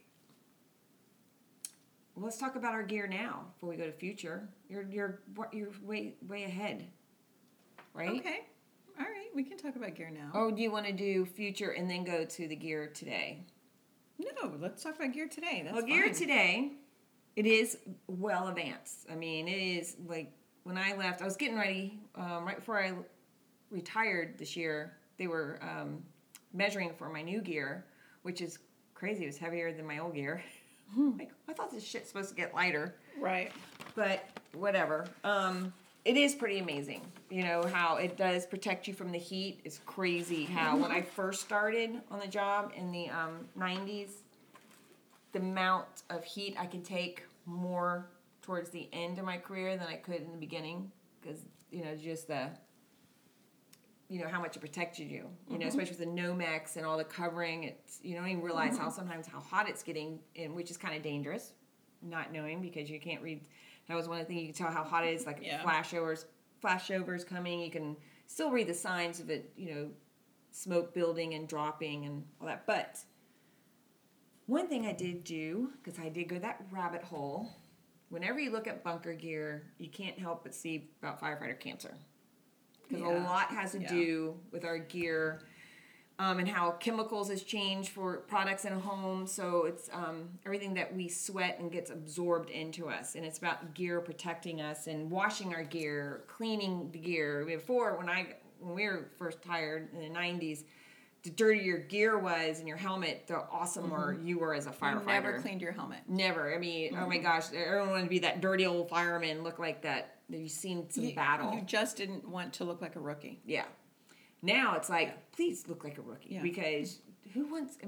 Well, let's talk about our gear now before we go to future. You're way ahead, right? Okay. All right. We can talk about gear now. Or do you want to do future and then go to the gear today? No, let's talk about gear today. That's Well, gear fine. today, it is well advanced. I mean, it is like when I left, I was getting ready right before I retired this year. They were measuring for my new gear, which is crazy. It was heavier than my old gear. Like, I thought this shit's supposed to get lighter, Right. but whatever. It is pretty amazing, how it does protect you from the heat. It's crazy how when I first started on the job in the 90s, the amount of heat I could take more towards the end of my career than I could in the beginning, because just the how much it protected you, especially with the Nomex and all the covering. It's you don't even realize how hot it's getting, and which is kind of dangerous, not knowing, because you can't read. That was one of the things you can tell how hot it is, like flashovers coming. You can still read the signs of it, smoke building and dropping and all that. But one thing I did do, because I did go that rabbit hole, whenever you look at bunker gear, you can't help but see about firefighter cancer. Because a lot has to do with our gear and how chemicals has changed for products in a home. So it's everything that we sweat and gets absorbed into us. And it's about gear protecting us and washing our gear, cleaning the gear. Before, when we were first hired in the 90s, the dirtier your gear was and your helmet, the awesomer you were as a firefighter. You never cleaned your helmet. Never. I mean, oh my gosh, everyone wanted to be that dirty old fireman, look like that. You've seen some battle. You just didn't want to look like a rookie. Yeah. Now it's like, please look like a rookie. Yeah. Because who wants,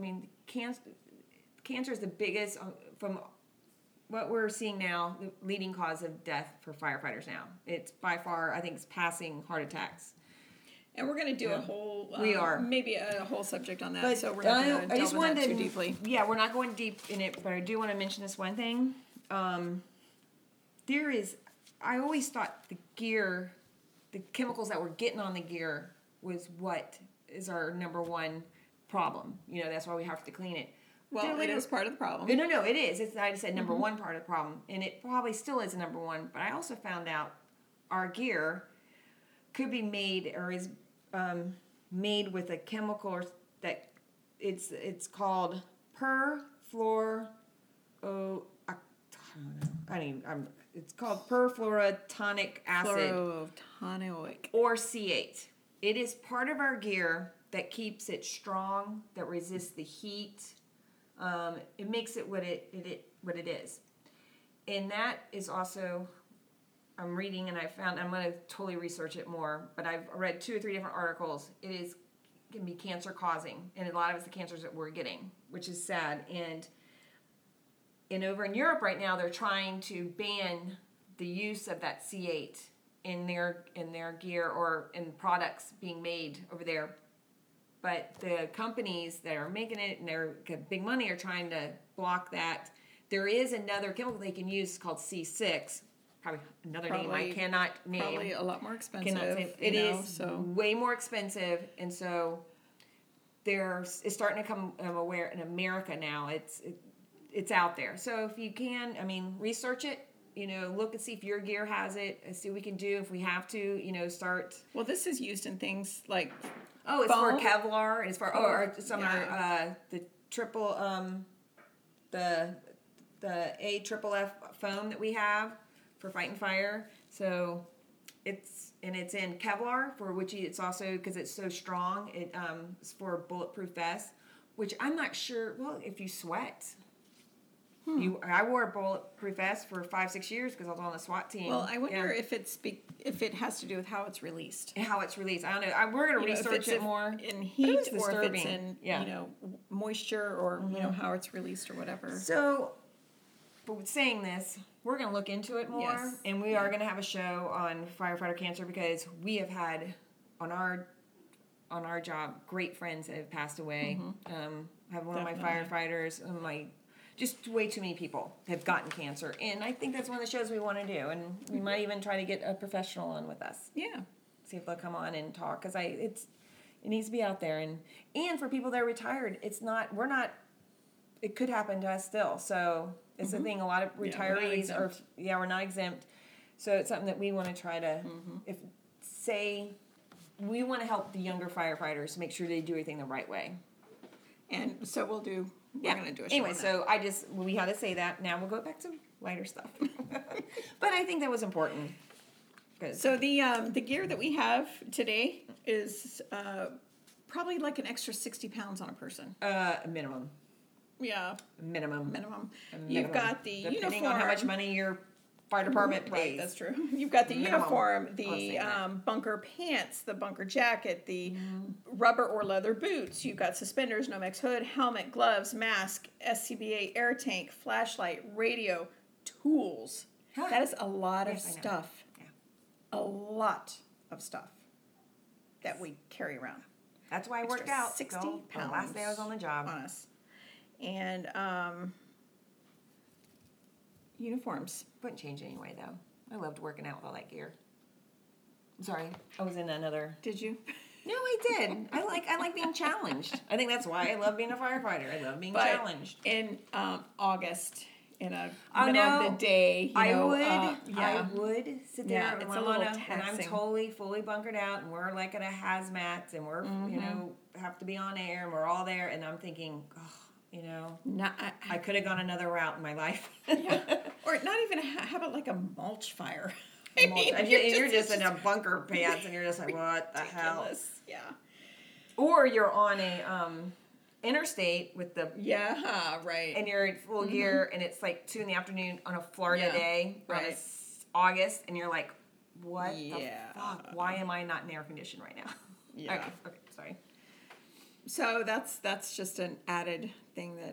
cancer is the biggest, from what we're seeing now, the leading cause of death for firefighters now. It's by far, I think, it's passing heart attacks. And we're going to do a whole, We are. maybe a whole subject on that. But So we're not going to delve in that too deeply. Yeah, we're not going deep in it, but I do want to mention this one thing. I always thought the gear, the chemicals that we're getting on the gear was what is our number one problem. That's why we have to clean it. Well, it is part of the problem. No, it is. It's, I just said number one part of the problem, and it probably still is number one. But I also found out our gear could be made or is made with a chemical that it's called it's called perfluorotonic acid. Fluorotanoic. Or C8. It is part of our gear that keeps it strong, that resists the heat. It makes it what it is. And that is also, I'm reading and I'm going to totally research it more, but I've read 2 or 3 different articles. It can be cancer causing, and a lot of it's the cancers that we're getting, which is sad. And over in Europe right now, they're trying to ban the use of that C8 in their gear or in products being made over there. But the companies that are making it and they're got big money are trying to block that. There is another chemical they can use called C6, probably another name I cannot name. Probably a lot more expensive. Cannot say. It is way more expensive, and so it's starting to come aware in America now. It's out there. So if you can, research it. look and see if your gear has it, and see what we can do if we have to, start. Well, this is used in things like Oh, it's foam. for Kevlar. It's for or some Yeah. are the triple the AFFF foam that we have for fighting fire. So it's in Kevlar, for which it's also, because it's so strong, it's for a bulletproof vest, which I'm not sure. Well, if you sweat. I wore a bulletproof vest for 5-6 years because I was on the SWAT team. Well, I wonder if it has to do with how it's released. And how it's released. I don't know. We're going to research it more. In heat, was or if it's disturbing. in moisture, or how it's released or whatever. So, but saying this, we're going to look into it more, Yes. and we are going to have a show on firefighter cancer, because we have had on our job great friends that have passed away. I have one of my firefighters, just way too many people have gotten cancer, and I think that's one of the shows we want to do, and we might even try to get a professional on with us. Yeah. See if they'll come on and talk, because it needs to be out there, and for people that are retired, it could happen to us still. So it's the thing. A lot of retirees we're not exempt. So it's something that we want to try to, we want to help the younger firefighters make sure they do everything the right way. And so we're going to do a show Anyway, on so we had to say that. Now we'll go back to lighter stuff. But I think that was important. Good. So the gear that we have today is probably like an extra 60 pounds on a person. Minimum. Yeah. Minimum. You've got the Depending uniform. on how much money your fire department pays. Right, that's true. You've got the Minimum. uniform, I'll the say that. bunker pants, the bunker jacket, the rubber or leather boots. You've got suspenders, Nomex hood, helmet, gloves, mask, SCBA air tank, flashlight, radio, tools. Huh. That is a lot of Yes, I know. stuff. Yeah. A lot of stuff that we carry around That's why I Extra worked out. 60 So, the last day I was on the job. on us. And uniforms. Wouldn't change anyway, though. I loved working out with all that gear. Sorry, I was in another. Did you? No, I did. I like being challenged. I think that's why I love being a firefighter. I love being challenged. In August, in a Oh, middle no. of the day, I would sit there Yeah, and it's I'm a little and I'm taxing. totally fully bunkered out, and we're like at a hazmat, and we're have to be on air, and we're all there, and I'm thinking, Not, I could have gone another route in my life. yeah. Or not even. How about like a mulch fire? And you're just in a bunker pants, and you're just like, what the hell? ridiculous. Yeah. Or you're on a interstate with the Yeah. Right. and you're in full gear, and it's like 2 p.m. on a Florida Yeah, day, on right. August, and you're like, what Yeah. the fuck? Why am I not in air condition right now? Yeah. Okay, sorry. So that's just an added thing that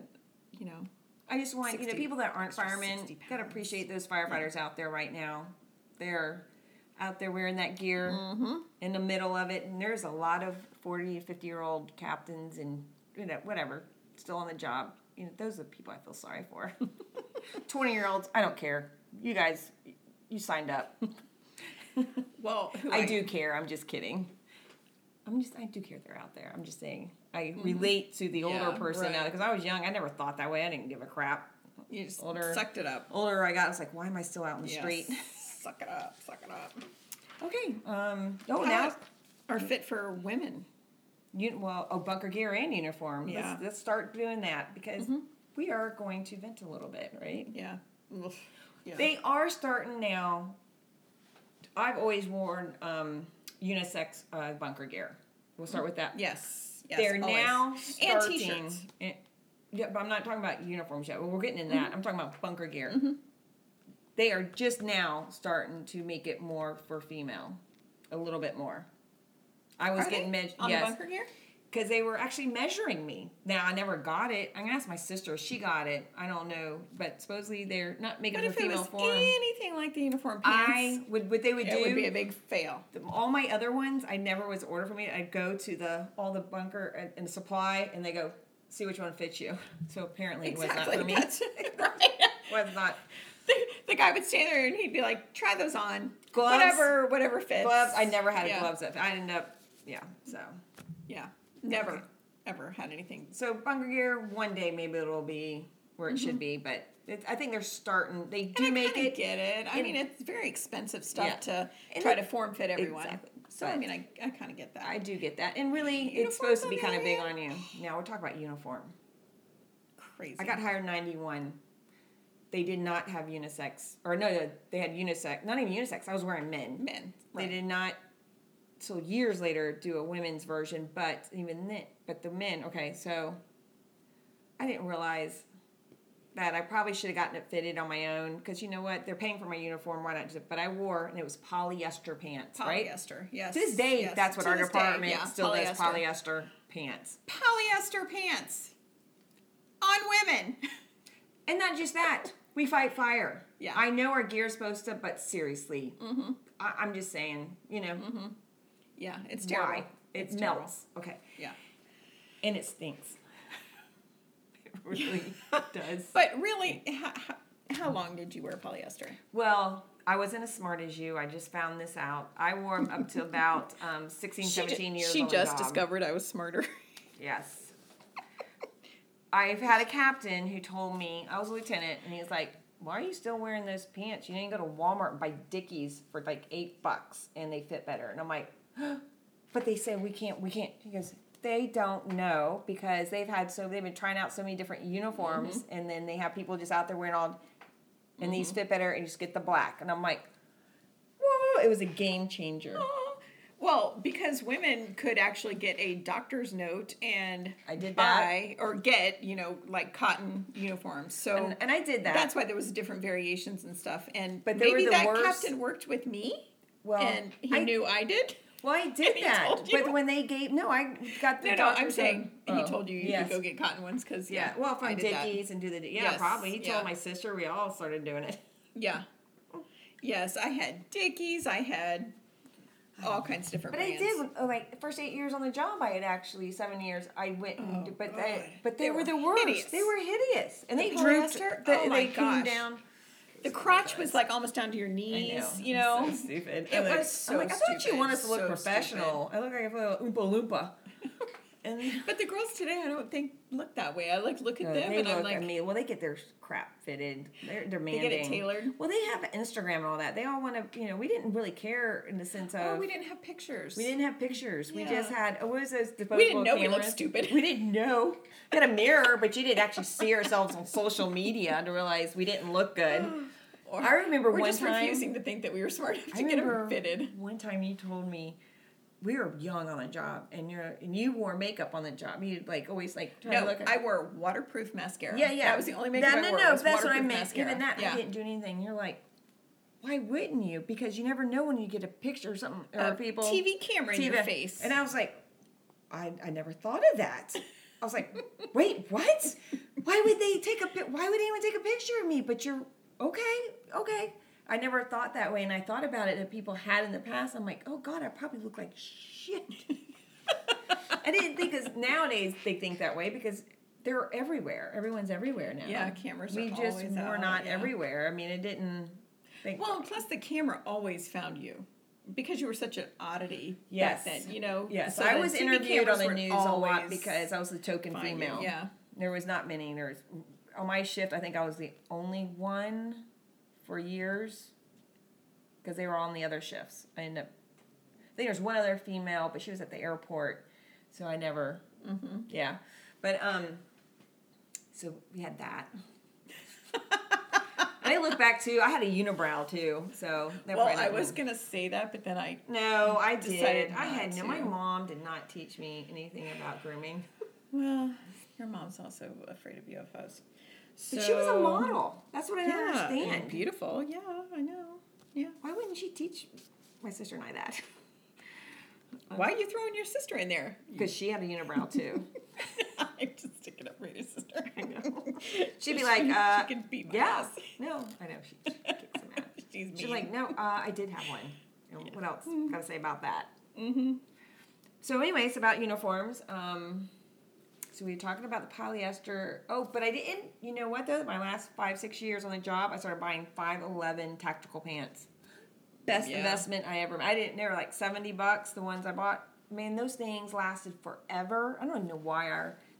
I just want 60 people that aren't extra firemen 60 gotta pounds. appreciate those firefighters out there right now. They're out there wearing that gear in the middle of it, and there's a lot of 40 to 50-year-old captains and whatever still on the job. Those are the people I feel sorry for. 20-year-olds, I don't care. You guys, you signed up. Well, I do care. I'm just kidding. I do care they're out there. I'm just saying. I relate to the older Yeah, person now, right. because I was young. I never thought that way. I didn't give a crap. You just Older. sucked it up. Older I got, I was like, why am I still out in the Yes. street? Suck it up. Suck it up. Okay. How Now, are fit for women. bunker gear and uniform. Yeah. Let's start doing that, because we are going to vent a little bit, right? Yeah. Oof. Yeah. They are starting now. I've always worn unisex bunker gear. We'll start with that. Yes. They're always. now And starting. t-shirts. Yeah, but I'm not talking about uniforms yet. Well, we're getting in that. I'm talking about bunker gear. They are just now starting to make it more for female, a little bit more. I was Are getting they? measured. On Yes, the bunker gear? because they were actually measuring me. Now I never got it. I'm gonna ask my sister if she got it. I don't know, but supposedly they're not making But it if for it female was form. anything like the uniform pants, What they would it do would be a big fail. all my other ones, I never was ordered for me. I'd go to all the bunker and supply, and they go, see which one fits you. So apparently it was not for me. That's right. Was not. The guy would stand there and he'd be like, "Try those on, Gloves? whatever fits." Gloves. I never had Yeah. gloves. I ended up, so. Yeah, never Okay. ever had anything. So bunker gear, one day maybe it'll be where it should be, but I think they're starting. They And do I make kinda it. get it. I and- mean, it's very expensive stuff Yeah. to And try it- to form fit everyone. Exactly. So, I mean, I kind of get that. I do get that, and really, it's Uniforms supposed to be on kind the of big other on you. Now we're talking about uniform. Crazy. I got hired in 91. They did not have unisex, or no, they had unisex. Not even unisex. I was wearing men. Men. They Right. did not. So years later, do a women's version, but even then, but the men. Okay, so I didn't realize that I probably should have gotten it fitted on my own because you know what? They're paying for my uniform. Why not just? But I wore, and it was polyester pants, right? Polyester, yes. To this day, yes. that's what To our this day, department yeah, still does, polyester pants. Polyester pants. On women. And not just that, we fight fire. Yeah. I know our gear's supposed to, but seriously, I'm just saying, you know, Yeah, it's why? terrible. It It's melts. Okay. Yeah. And it stinks. It really does. But really, how long did you wear polyester? Well, I wasn't as smart as you. I just found this out. I wore them up to about 16, 17 years She on the just job. discovered I was smarter. Yes. I've had a captain who told me, I was a lieutenant, and he's like, why are you still wearing those pants? You didn't go to Walmart and buy Dickies for like $8 and they fit better. And I'm like, but they said we can't. He goes, they don't know because they've been trying out so many different uniforms, and then they have people just out there wearing all, and these fit better, and you just get the black. And I'm like, whoa, it was a game changer. Well, because women could actually get a doctor's note and I did buy or get, like cotton uniforms. So And I did that. that's why there was different variations and stuff. And But they maybe were the that worst. captain worked with me. Well, and he I- knew I did. Well, I did he that, told you? but when they gave I got the No, I'm doctor's saying note. he Oh, told you you yes. could go get cotton ones because Yeah, well, I from did that. Dickies and do the Yes, probably. He yeah. told my sister. We all started doing it. Yeah. Yes, I had Dickies. I had all kinds of different But brands. I did like the first 8 years on the job. I had actually 7 years. I went, and, Oh, but God. they were the worst. hideous. They were hideous, and they The drooped. polyester? They, Oh, my they came gosh. down. The crotch was like almost down to your knees, I know. you know. So stupid. It was so I'm like, I thought you stupid, want us to look so professional. I look like a little oompa loompa. And But the girls today, I don't think look that way. I look at them, they and I'm look. like, I mean, well, they get their crap fitted. They're they demanding. get it tailored. Well, they have Instagram and all that. They all want to. We didn't really care in the sense of. Oh, we didn't have pictures. We didn't have pictures. We Yeah. just had. What was those disposable We didn't know we cameras? looked stupid. We didn't know. We had a mirror, but you didn't actually see ourselves on social media to realize we didn't look good. Or, I remember we're one just time. refusing to think that we were smart enough I to get them remember fitted. one time you told me we were young on the job, and you wore makeup on the job. You like always like try to No, look. I wore waterproof mascara. Yeah, yeah. That was the only makeup I wore. No, was that's what I waterproof meant. Mascara. Even that, yeah. I didn't do anything. You're like, why wouldn't you? Because you never know when you get a picture or something, or A people TV camera in your face. And I was like, I never thought of that. I was like, wait, what? Why would they take Why would anyone take a picture of me? But you're okay. I never thought that way, and I thought about it that people had in the past. I'm like, oh God, I probably look like shit. I didn't think, because nowadays they think that way because they're everywhere. Everyone's everywhere now. Yeah, cameras are We just always were out, not yeah. everywhere. I mean, it didn't. Well, plus the camera always found you because you were such an oddity Yes. back then. You know. Yes, So I the was TV interviewed on cameras the would news a lot always because I was the token find you, female. yeah. There was not many. There was on my shift. I think I was the only one for years because they were on the other shifts. I think there's one other female, but she was at the airport, so I never. Mm-hmm. Yeah, but so we had that. I look back too. I had a unibrow too, so. That Well, probably I didn't- was gonna say that, but then I. No, I decided did. I had not no. My to. mom did not teach me anything about grooming. Well, your mom's also afraid of UFOs. But she was a model. That's what I don't Yeah, and understand. beautiful. Yeah, I know. Yeah. Why wouldn't she teach my sister and I that? Why are you throwing your sister in there? Because she had a unibrow too. I'm just sticking up for your sister. I know. She'd be like, she can beat my yeah. ass. No, I know. She kicks some ass. She's mean. She's like, no, I did have one. And what else? Got to say about that? Mm-hmm. So, anyways, about uniforms. So we were talking about the polyester. Oh, but I didn't. You know what though? My last 5-6 years on the job, I started buying 511 tactical pants. Best Yeah. investment I ever. I didn't. They were like $70. The ones I bought. Man, those things lasted forever. I don't even know why our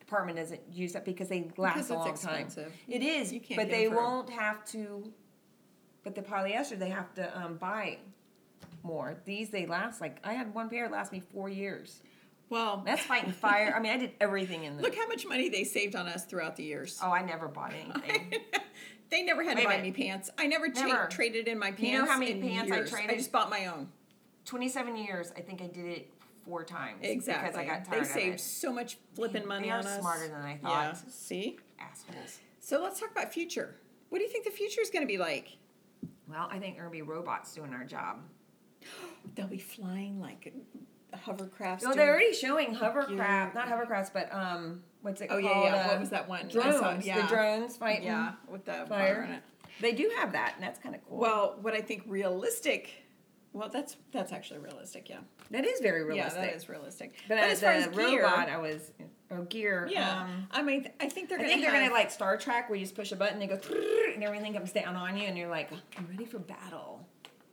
department doesn't use that because they last Because a it's long expensive. time. It is, You can't but get they it for- won't have to. But the polyester, they have to buy more. These they last like I had one pair last me 4 years. Well, That's fighting fire. I mean, I did everything in them. look how much money they saved on us throughout the years. Oh, I never bought anything. They never had Wait to a buy me minute. pants. I never Never. traded in my pants. You know how many in pants I years. traded? I just bought my own. 27 years. I think I did it 4 times. Exactly. Because I got tired They of saved it. so much flipping money They are on us. smarter than I Yeah. thought. See? Assholes. So let's talk about future. What do you think the future is going to be like? Well, I think there are going to be robots doing our job. They'll be flying like hovercrafts. No, they're already showing hovercraft, not hovercrafts, but what's it Oh called? yeah, yeah. What was that one? I Drones. saw- yeah. The drones fighting Yeah, with the fire. fire in it. They do have that, and that's kind of cool. Well, what I think realistic. Well, that's actually realistic. Yeah. that is very realistic. Yeah, that is realistic. But as far the as gear, robot, gear. yeah. I mean, I think they're I gonna. think they're have, gonna like Star Trek, where you just push a button, they go, and everything comes down on you, and you're like, I'm ready for battle.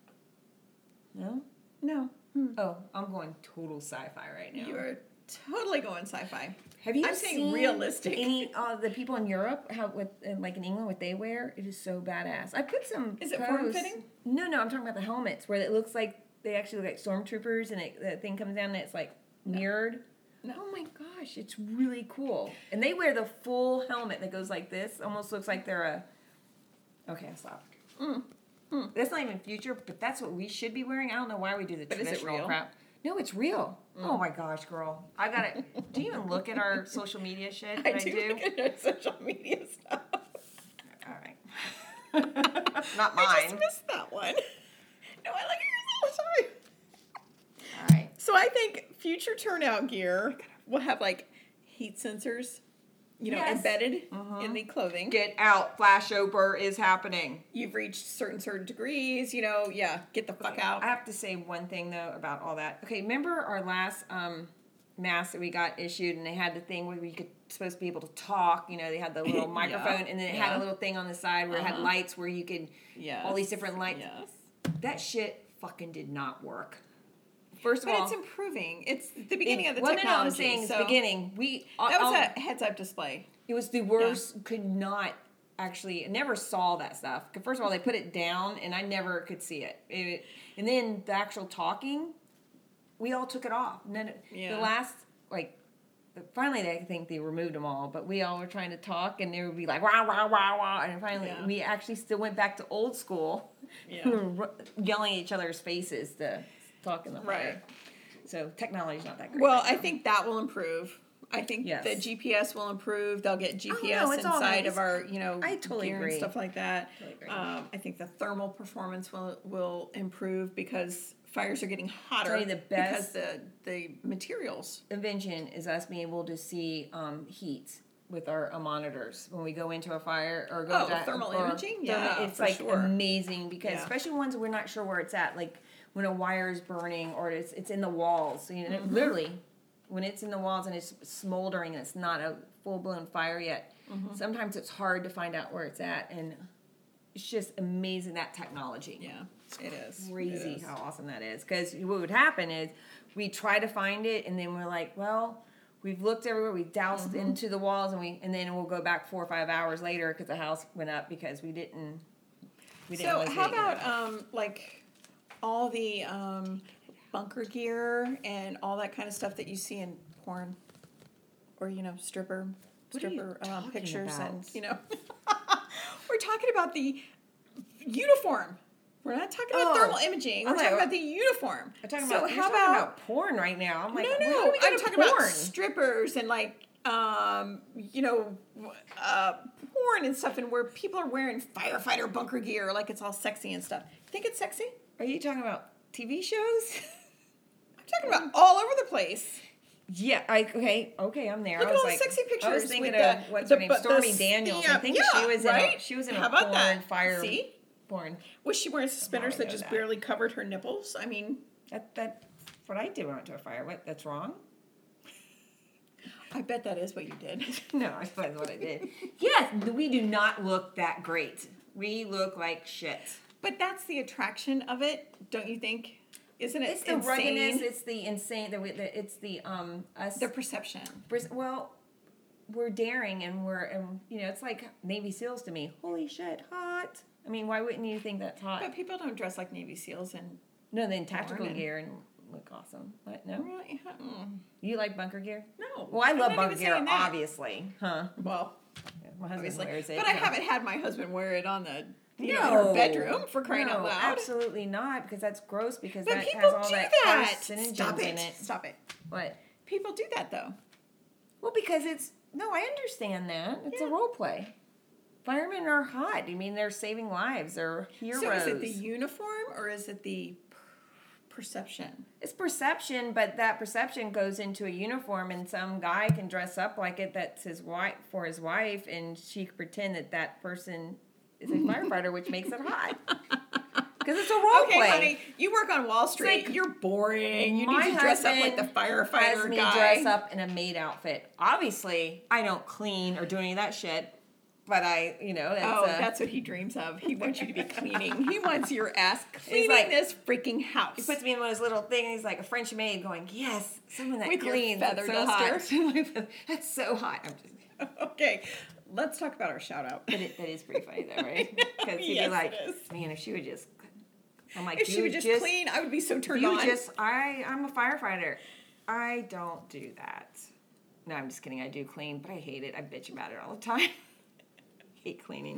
No. No. Oh, I'm going total sci-fi right now. You are totally going sci-fi. Have you I'm saying seen realistic. any the people in Europe how like in England what they wear? It is so badass. I put some. Is it posts- form-fitting? No, I'm talking about the helmets where it looks like they actually look like stormtroopers, and the thing comes down and it's like mirrored. No. Oh my gosh, it's really cool. And they wear the full helmet that goes like this. Almost looks like they're a. Okay, I'll stop. That's not even future, but that's what we should be wearing. I don't know why we do the But is it traditional real? crap. No, it's real. Oh my gosh, girl. I got it. Do you even look at our social media shit that I do look at our social media stuff. All right. Not I just mine. missed that one. No, I look at yours all the time. All right. So I think future turnout gear will have like heat sensors, Yes. embedded in the clothing. Get out. Flashover is happening. You've reached certain degrees, get the fuck out. I have to say one thing though about all that. Okay, remember our last mask that we got issued, and they had the thing where you could supposed to be able to talk. They had the little microphone, and then it had a little thing on the side where it had lights where you could all these different lights. Yes. That shit fucking did not work. First of But all, it's improving. It's the beginning of the well, technology. No, I'm saying it's so the beginning. That was a heads-up display. It was the worst. Could not actually. I never saw that stuff. 'Cause first of all, they put it down, and I never could see it. And then the actual talking, we all took it off. And then the last finally, I think they removed them all. But we all were trying to talk, and they would be like wah wah wah wah. And finally, we actually still went back to old school. Yeah. We were yelling at each other's faces to talk in the fire. So technology's not that great. Well, right I now. think that will improve. I think Yes. the GPS will improve. They'll get GPS it's all inside nice. of our, I totally gear agree. and stuff like that. Totally agree. I think the thermal performance will improve because fires are getting hotter. Tell you the best- because the materials. invention is us being able to see heat with our monitors when we go into a fire or go Oh, thermal imaging? thermal- Yeah, it's for like sure. amazing because Yeah. especially ones we're not sure where it's at, like when a wire is burning or it's in the walls. So, Mm-hmm. literally when it's in the walls and it's smoldering and it's not a full blown fire yet. Mm-hmm. Sometimes it's hard to find out where it's at, and it's just amazing that technology. Yeah, it is. Crazy It is. how awesome that is. Because what would happen is we try to find it, and then we're like, well, we've looked everywhere, we've doused Mm-hmm. into the walls, and then we'll go back 4 or 5 hours later because the house went up because we didn't. So locate how it. about all the bunker gear and all that kind of stuff that you see in porn or stripper What are you talking pictures about? and we're talking about the uniform. We're not talking about Oh. thermal imaging. We're Okay. talking about the uniform. I'm talking so about, how you're talking about about porn right now. I'm like, no, how do no, we go I'm to talking porn? about strippers and porn and stuff, and where people are wearing firefighter bunker gear, like it's all sexy and stuff. Think it's sexy? Are you talking about TV shows? I'm talking about all over the place. Yeah, okay, I'm there. Look I at was all the like, sexy I pictures was thinking with of the- what's the- her name, but the Stormy Daniels. I think yeah, she was in right? she was in How a about porn that? fire See? porn. Was she wearing suspenders I that know just that. barely covered her nipples? I mean, That's what I did when I went to a fire. What? That's wrong? I bet that is what you did. No, that's what I did. Yes, we do not look that great. We look like shit. But that's the attraction of it, don't you think? Isn't it It's the insane? ruggedness. It's the insane. It's the us. The perception. Well, we're daring and it's like Navy SEALs to me. Holy shit, hot. I mean, why wouldn't you think that's hot? But people don't dress like Navy SEAls and No, then tactical gear and look awesome. What? No? really. You like bunker gear? No. Well, I I'm love not bunker even gear, saying that. obviously. Huh? Well, My husband obviously. wears it. But I so. haven't had my husband wear it on the in our bedroom for crying out loud. Absolutely not, because that's gross. Because But that people has all do that that. carcinogens Stop in it. it. Stop it. What? People do that though. Well, because I understand that. It's a Yeah. role play. Firemen are hot. I mean, they're saving lives. They're heroes. So is it the uniform or is it the perception? It's perception, but that perception goes into a uniform, and some guy can dress up like it. That's his wife for his wife, and she can pretend that person is a firefighter, which makes it hot. Because it's a role Okay, play. honey, you work on Wall Street. like You're boring. You My need to dress up like husband the firefighter has me guy. dress up in a maid outfit. Obviously, I don't clean or do any of that shit. But That's what he dreams of. He wants you to be cleaning. He wants your ass cleaning like- this freaking house. he puts me in one of those little things. He's like a French maid, going, "Yes, someone that With your cleans. feather It's so hot. duster. That's so hot." I'm just, Okay, let's talk about our shout out. but that is pretty funny though, right? Because he'd Yes, be like, it is. "Man, if she would just," I'm like, If she would just clean, I would be so turned on. I'm a firefighter. I don't do that. No, I'm just kidding. I do clean, but I hate it. I bitch about it all the time. Hate cleaning.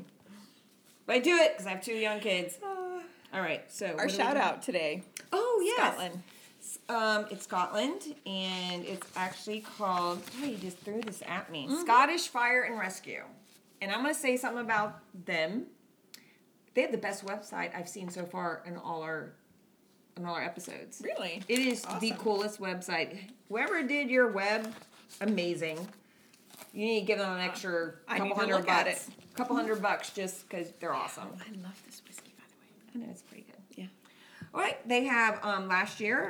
But I do it because I have 2 young kids. All right, so Our shout out today. Oh, yes. Scotland. It's Scotland, and it's actually called, oh, you just threw this at me. Scottish Fire and Rescue. And I'm going to say something about them. They have the best website I've seen so far in all our episodes. Really? It is the Awesome. coolest website. Whoever did your web, amazing. You need to give them an extra I couple need to hundred look at bucks. Couple $100 just because they're awesome. I love this whiskey, by the way. I know it's pretty good. Yeah. All right, they have last year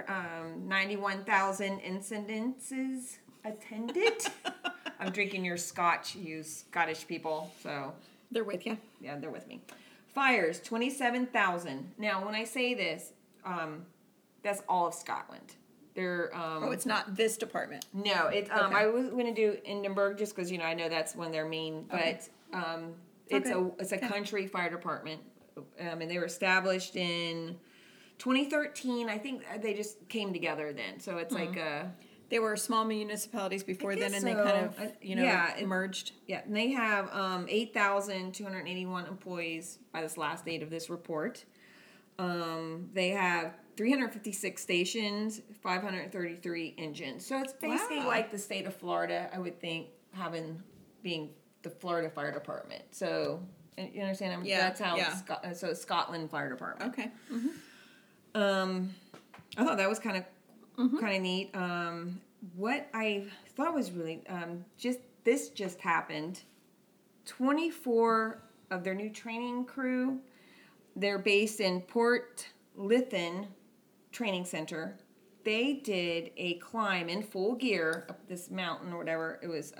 91,000 incidences attended. I'm drinking your scotch, you Scottish people. So They're with you. yeah, they're with me. Fires 27,000. Now, when I say this, that's all of Scotland. They're It's not this department. no, it's Okay. I was going to do Edinburgh just because I know that's one of their main, but it's a country fire department, and they were established in 2013. I think they just came together then, so it's like They were small municipalities before then, guess and they so. kind of, merged. yeah, and they have 8,281 employees by this last date of this report. They have 356 stations, 533 engines. So it's basically Wow. like the state of Florida, I would think, being the Florida Fire Department. So, you understand? I mean, Yeah, that's how yeah. so it's Scotland Fire Department. Okay. I thought that was kind of neat. What I thought was really just happened. 24 of their new training crew. They're based in Port Lytton Training Center. They did a climb in full gear up this mountain or whatever. It was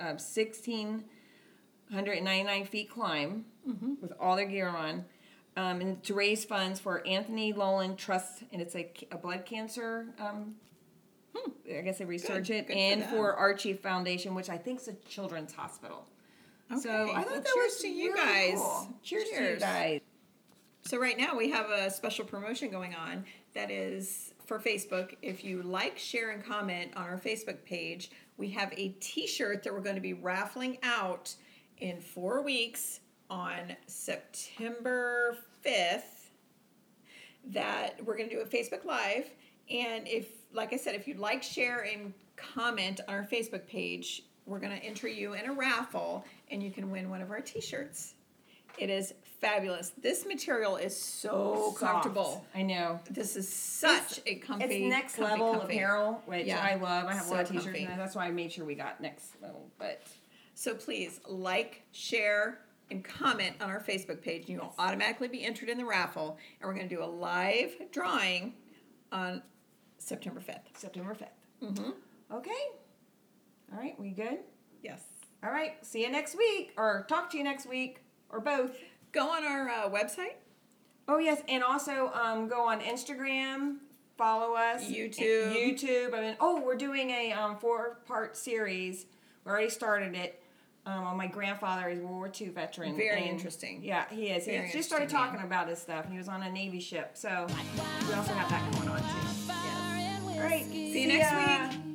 1,699 feet climb with all their gear on. And to raise funds for Anthony Lowland Trust, and it's a blood cancer. I guess they research it, Good for and them. for Archie Foundation, which I think is a children's hospital. Okay. So I thought Well, that cheers was to you really guys. cool. Cheers to you Cheers. guys. So right now we have a special promotion going on that is for Facebook. If you like, share, and comment on our Facebook page, we have a T-shirt that we're going to be raffling out in 4 weeks on September 5th. That we're going to do a Facebook Live. And if, like I said, if you'd like, share, and comment on our Facebook page, we're going to enter you in a raffle, and you can win one of our T-shirts. It is fabulous. This material is so Soft. comfortable. I know. This is such a comfy. It's next comfy, level comfy. apparel, which Yeah. I love. I have a lot of So t-shirts, comfy. and that's why I made sure we got next level. But So please like, share, and comment on our Facebook page, and you will automatically be entered in the raffle. And we're going to do a live drawing on September 5th. September 5th. Okay. All right, we good? Yes. All right, see you next week, or talk to you next week, or both. Go on our website. Oh, yes, and also go on Instagram, follow us. YouTube. I mean, we're doing a 4-part series. We already started it. My grandfather is a World War II veteran. Very and- interesting. Yeah, he is. Very He just started interesting talking about his stuff. He was on a Navy ship, so we also have that going on too. Yes. All right. See you next week.